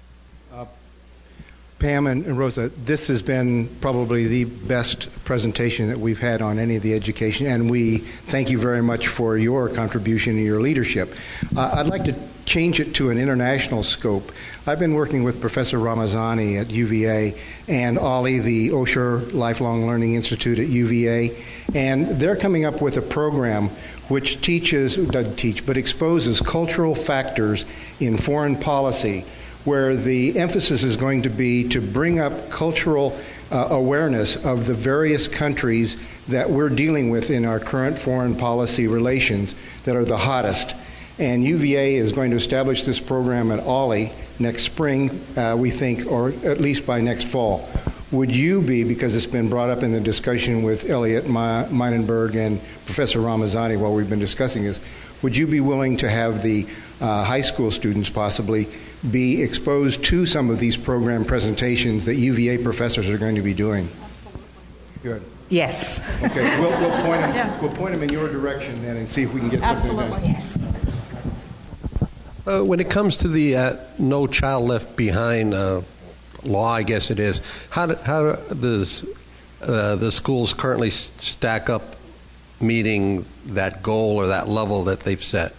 Pam and Rosa, this has been probably the best presentation that we've had on any of the education, and we thank you very much for your contribution and your leadership. Uh, I'd like to change it to an international scope. I've been working with Professor Ramazani at U V A and Ollie, the Osher Lifelong Learning Institute at U V A, and they're coming up with a program which teaches, doesn't teach, but exposes cultural factors in foreign policy, where the emphasis is going to be to bring up cultural uh, awareness of the various countries that we're dealing with in our current foreign policy relations that are the hottest. And U V A is going to establish this program at Ollie next spring, uh, we think, or at least by next fall. Would you be, because it's been brought up in the discussion with Elliot Meinenberg and Professor Ramazani while we've been discussing this, would you be willing to have the uh, high school students possibly be exposed to some of these program presentations that U V A professors are going to be doing?
Absolutely.
Good.
Yes.
Okay, we'll, we'll, point them,
yes.
we'll point them in your direction then and see if we can get
Absolutely.
something done.
Yes.
Uh, when it comes to the uh, No Child Left Behind uh, law, I guess it is, how, do, how does uh, the schools currently stack up meeting that goal or that level that they've set?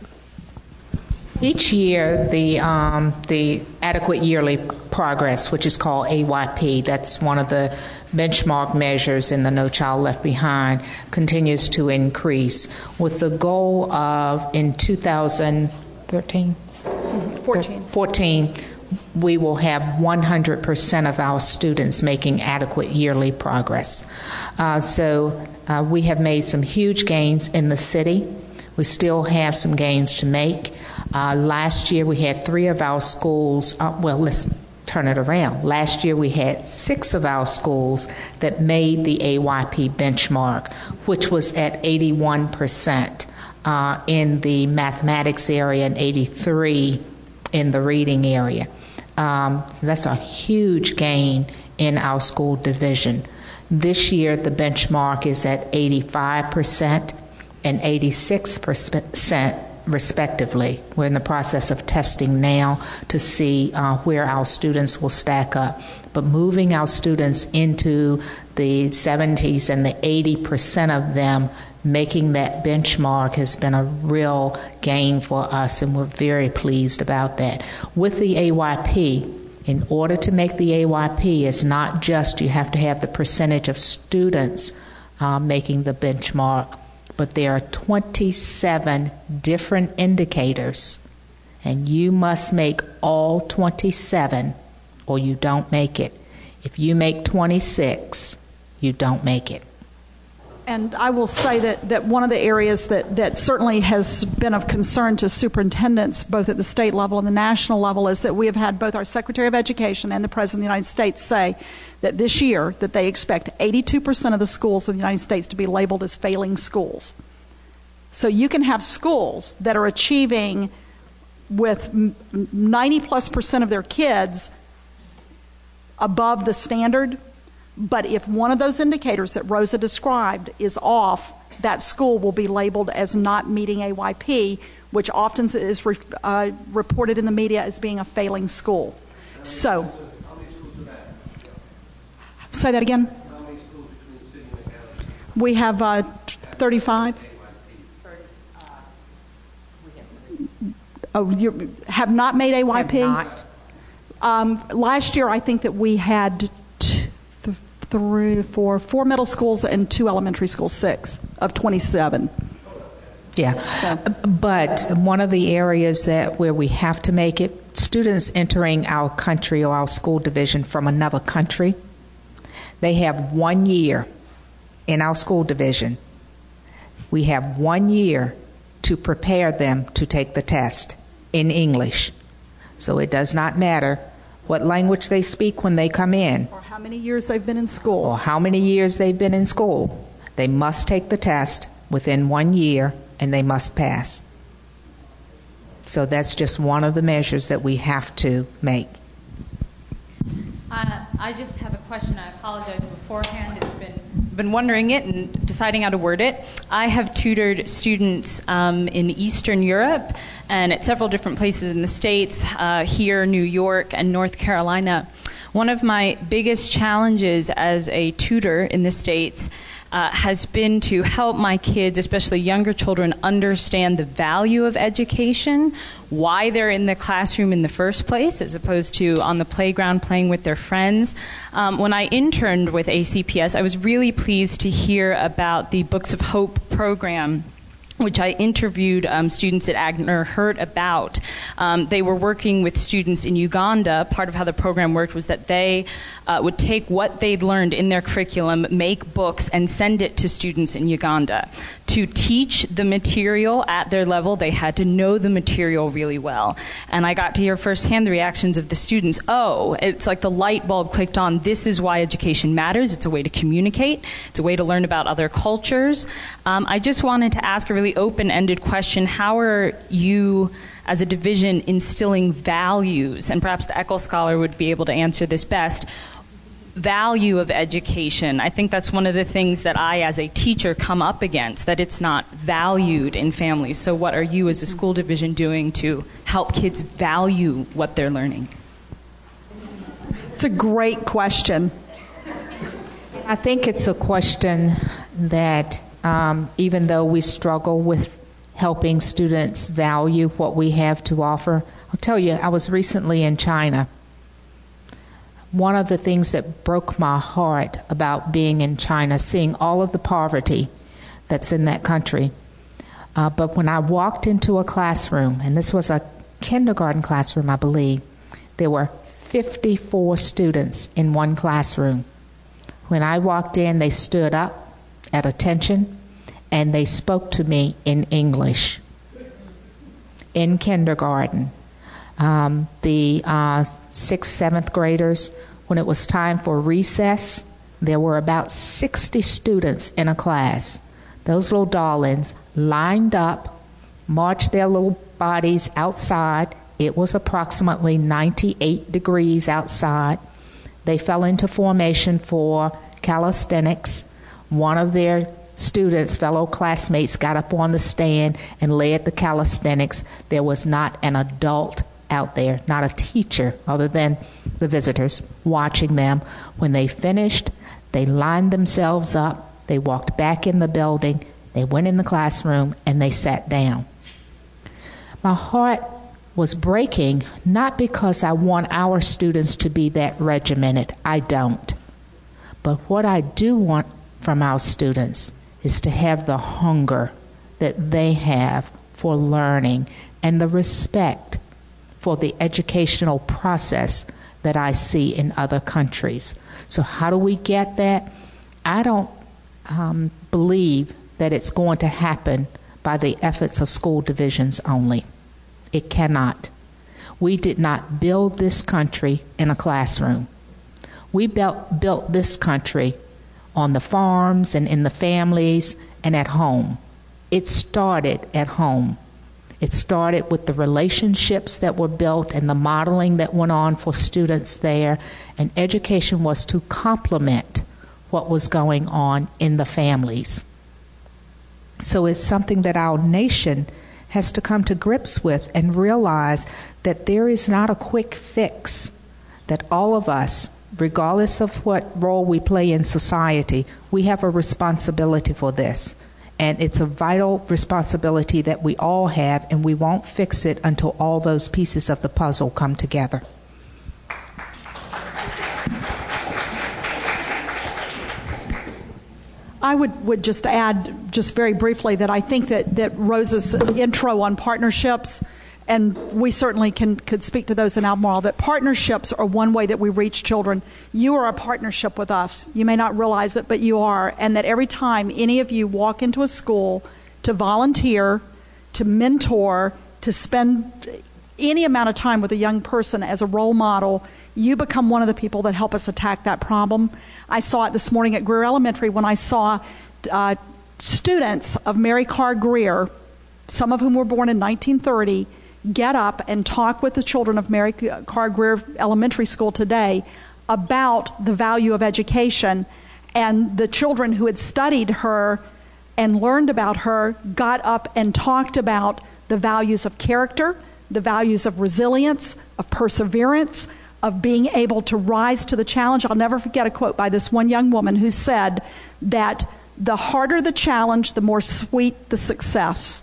Each year, the um, the adequate yearly progress, which is called A Y P, that's one of the benchmark measures in the No Child Left Behind, continues to increase with the goal of in two thousand thirteen?
fourteen.
fourteen, we will have one hundred percent of our students making adequate yearly progress. Uh, so uh, we have made some huge gains in the city. We still have some gains to make. Uh, last year we had three of our schools, uh, well, let's turn it around. Last year we had six of our schools that made the A Y P benchmark, which was at eighty-one percent uh, in the mathematics area and eighty-three in the reading area. Um, that's a huge gain in our school division. This year the benchmark is at eighty-five percent and eighty-six percent respectively. We're in the process of testing now to see uh, where our students will stack up. But moving our students into the seventies and the eighty percent of them making that benchmark has been a real gain for us, and we're very pleased about that. With the A Y P, in order to make the A Y P, it's not just you have to have the percentage of students uh, making the benchmark, but there are twenty-seven different indicators, and you must make all twenty-seven or you don't make it. If you make twenty-six, you don't make it.
And I will say that, that one of the areas that, that certainly has been of concern to superintendents, both at the state level and the national level, is that we have had both our Secretary of Education and the President of the United States say that this year that they expect eighty-two percent of the schools in the United States to be labeled as failing schools. So you can have schools that are achieving with ninety plus percent of their kids above the standard, but if one of those indicators that Rosa described is off, that school will be labeled as not meeting A Y P, which often is re, uh, reported in the media as being a failing school. So, say that again. How many schools between the city and the county? We have uh, thirty-five. Oh, you have not made A Y P?
Have not.
Um, last year, I think that we had t- th- three, four, four middle schools and two elementary schools, six of twenty-seven.
Yeah, so. But one of the areas that where we have to make it, students entering our country or our school division from another country, they have one year in our school division. We have one year to prepare them to take the test in English. So it does not matter what language they speak when they come in.
Or how many years they've been in school.
Or how many years they've been in school. They must take the test within one year, and they must pass. So that's just one of the measures that we have to make.
Uh, I just have a question. I apologize beforehand. It's been been wondering it and deciding how to word it. I have tutored students um, in Eastern Europe and at several different places in the States, uh, here, New York, and North Carolina. One of my biggest challenges as a tutor in the States Uh, has been to help my kids, especially younger children, understand the value of education, why they're in the classroom in the first place, as opposed to on the playground playing with their friends. Um, when I interned with A C P S, I was really pleased to hear about the Books of Hope program, which I interviewed um, students at Agner Hurt about. Um, they were working with students in Uganda. Part of how the program worked was that they uh, would take what they'd learned in their curriculum, make books, and send it to students in Uganda. To teach the material at their level, they had to know the material really well. And I got to hear firsthand the reactions of the students. Oh, it's like the light bulb clicked on. This is why education matters. It's a way to communicate. It's a way to learn about other cultures. Um, I just wanted to ask a really open-ended question. How are you, as a division, instilling values? And perhaps the Eccles Scholar would be able to answer this best. Value of education. I think that's one of the things that I, as a teacher, come up against, that it's not valued in families. So what are you, as a school division, doing to help kids value what they're learning?
It's a great question.
I think it's a question that Um, even though we struggle with helping students value what we have to offer. I'll tell you, I was recently in China. One of the things that broke my heart about being in China, seeing all of the poverty that's in that country, uh, but when I walked into a classroom, and this was a kindergarten classroom, I believe, there were fifty-four students in one classroom. When I walked in, they stood up at attention, and they spoke to me in English in kindergarten. Um, the uh, sixth, seventh graders, when it was time for recess, there were about sixty students in a class. Those little darlings lined up, marched their little bodies outside. It was approximately ninety-eight degrees outside. They fell into formation for calisthenics. One of their students, fellow classmates, got up on the stand and led the calisthenics. There was not an adult out there, not a teacher other than the visitors, watching them. When they finished, they lined themselves up, they walked back in the building, they went in the classroom, and they sat down. My heart was breaking, not because I want our students to be that regimented. I don't. But what I do want from our students is to have the hunger that they have for learning and the respect for the educational process that I see in other countries. So how do we get that? I don't um, believe that it's going to happen by the efforts of school divisions only. It cannot. We did not build this country in a classroom. We built, built this country on the farms and in the families and at home. It started at home. It started with the relationships that were built and the modeling that went on for students there, and education was to complement what was going on in the families. So it's something that our nation has to come to grips with and realize that there is not a quick fix, that all of us, regardless of what role we play in society, we have a responsibility for this. And it's a vital responsibility that we all have, and we won't fix it until all those pieces of the puzzle come together.
I would, would just add, just very briefly, that I think that, that Rose's intro on partnerships, and we certainly can could speak to those in Albemarle, that partnerships are one way that we reach children. You are a partnership with us. You may not realize it, but you are. And that every time any of you walk into a school to volunteer, to mentor, to spend any amount of time with a young person as a role model, you become one of the people that help us attack that problem. I saw it this morning at Greer Elementary when I saw uh, students of Mary Carr Greer, some of whom were born in nineteen thirty, get up and talk with the children of Mary Carr Greer Elementary School today about the value of education. And the children who had studied her and learned about her got up and talked about the values of character, the values of resilience, of perseverance, of being able to rise to the challenge. I'll never forget a quote by this one young woman who said that the harder the challenge, the more sweet the success.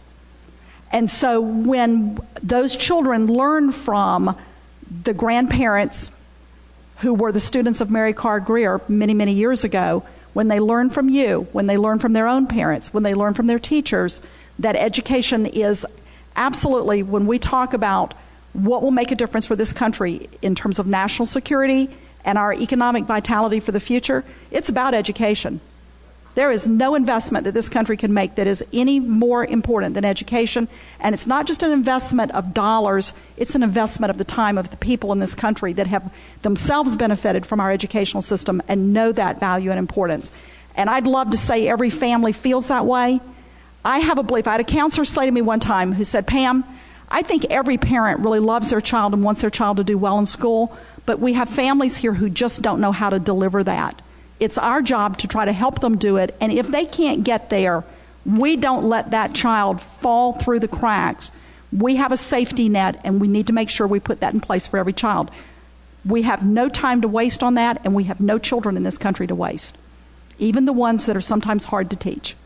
And so when those children learn from the grandparents who were the students of Mary Carr Greer many, many years ago, when they learn from you, when they learn from their own parents, when they learn from their teachers, that education is absolutely, when we talk about what will make a difference for this country in terms of national security and our economic vitality for the future, it's about education. There is no investment that this country can make that is any more important than education. And it's not just an investment of dollars, it's an investment of the time of the people in this country that have themselves benefited from our educational system and know that value and importance. And I'd love to say every family feels that way. I have a belief. I had a counselor say to me one time who said, Pam, I think every parent really loves their child and wants their child to do well in school, but we have families here who just don't know how to deliver that. It's our job to try to help them do it, and if they can't get there, we don't let that child fall through the cracks. We have a safety net, and we need to make sure we put that in place for every child. We have no time to waste on that, and we have no children in this country to waste, even the ones that are sometimes hard to teach.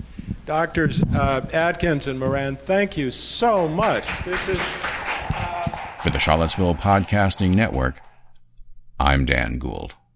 Doctors uh, Atkins and Moran, thank you so much. This is
For the Charlottesville Podcasting Network, I'm Dan Gould.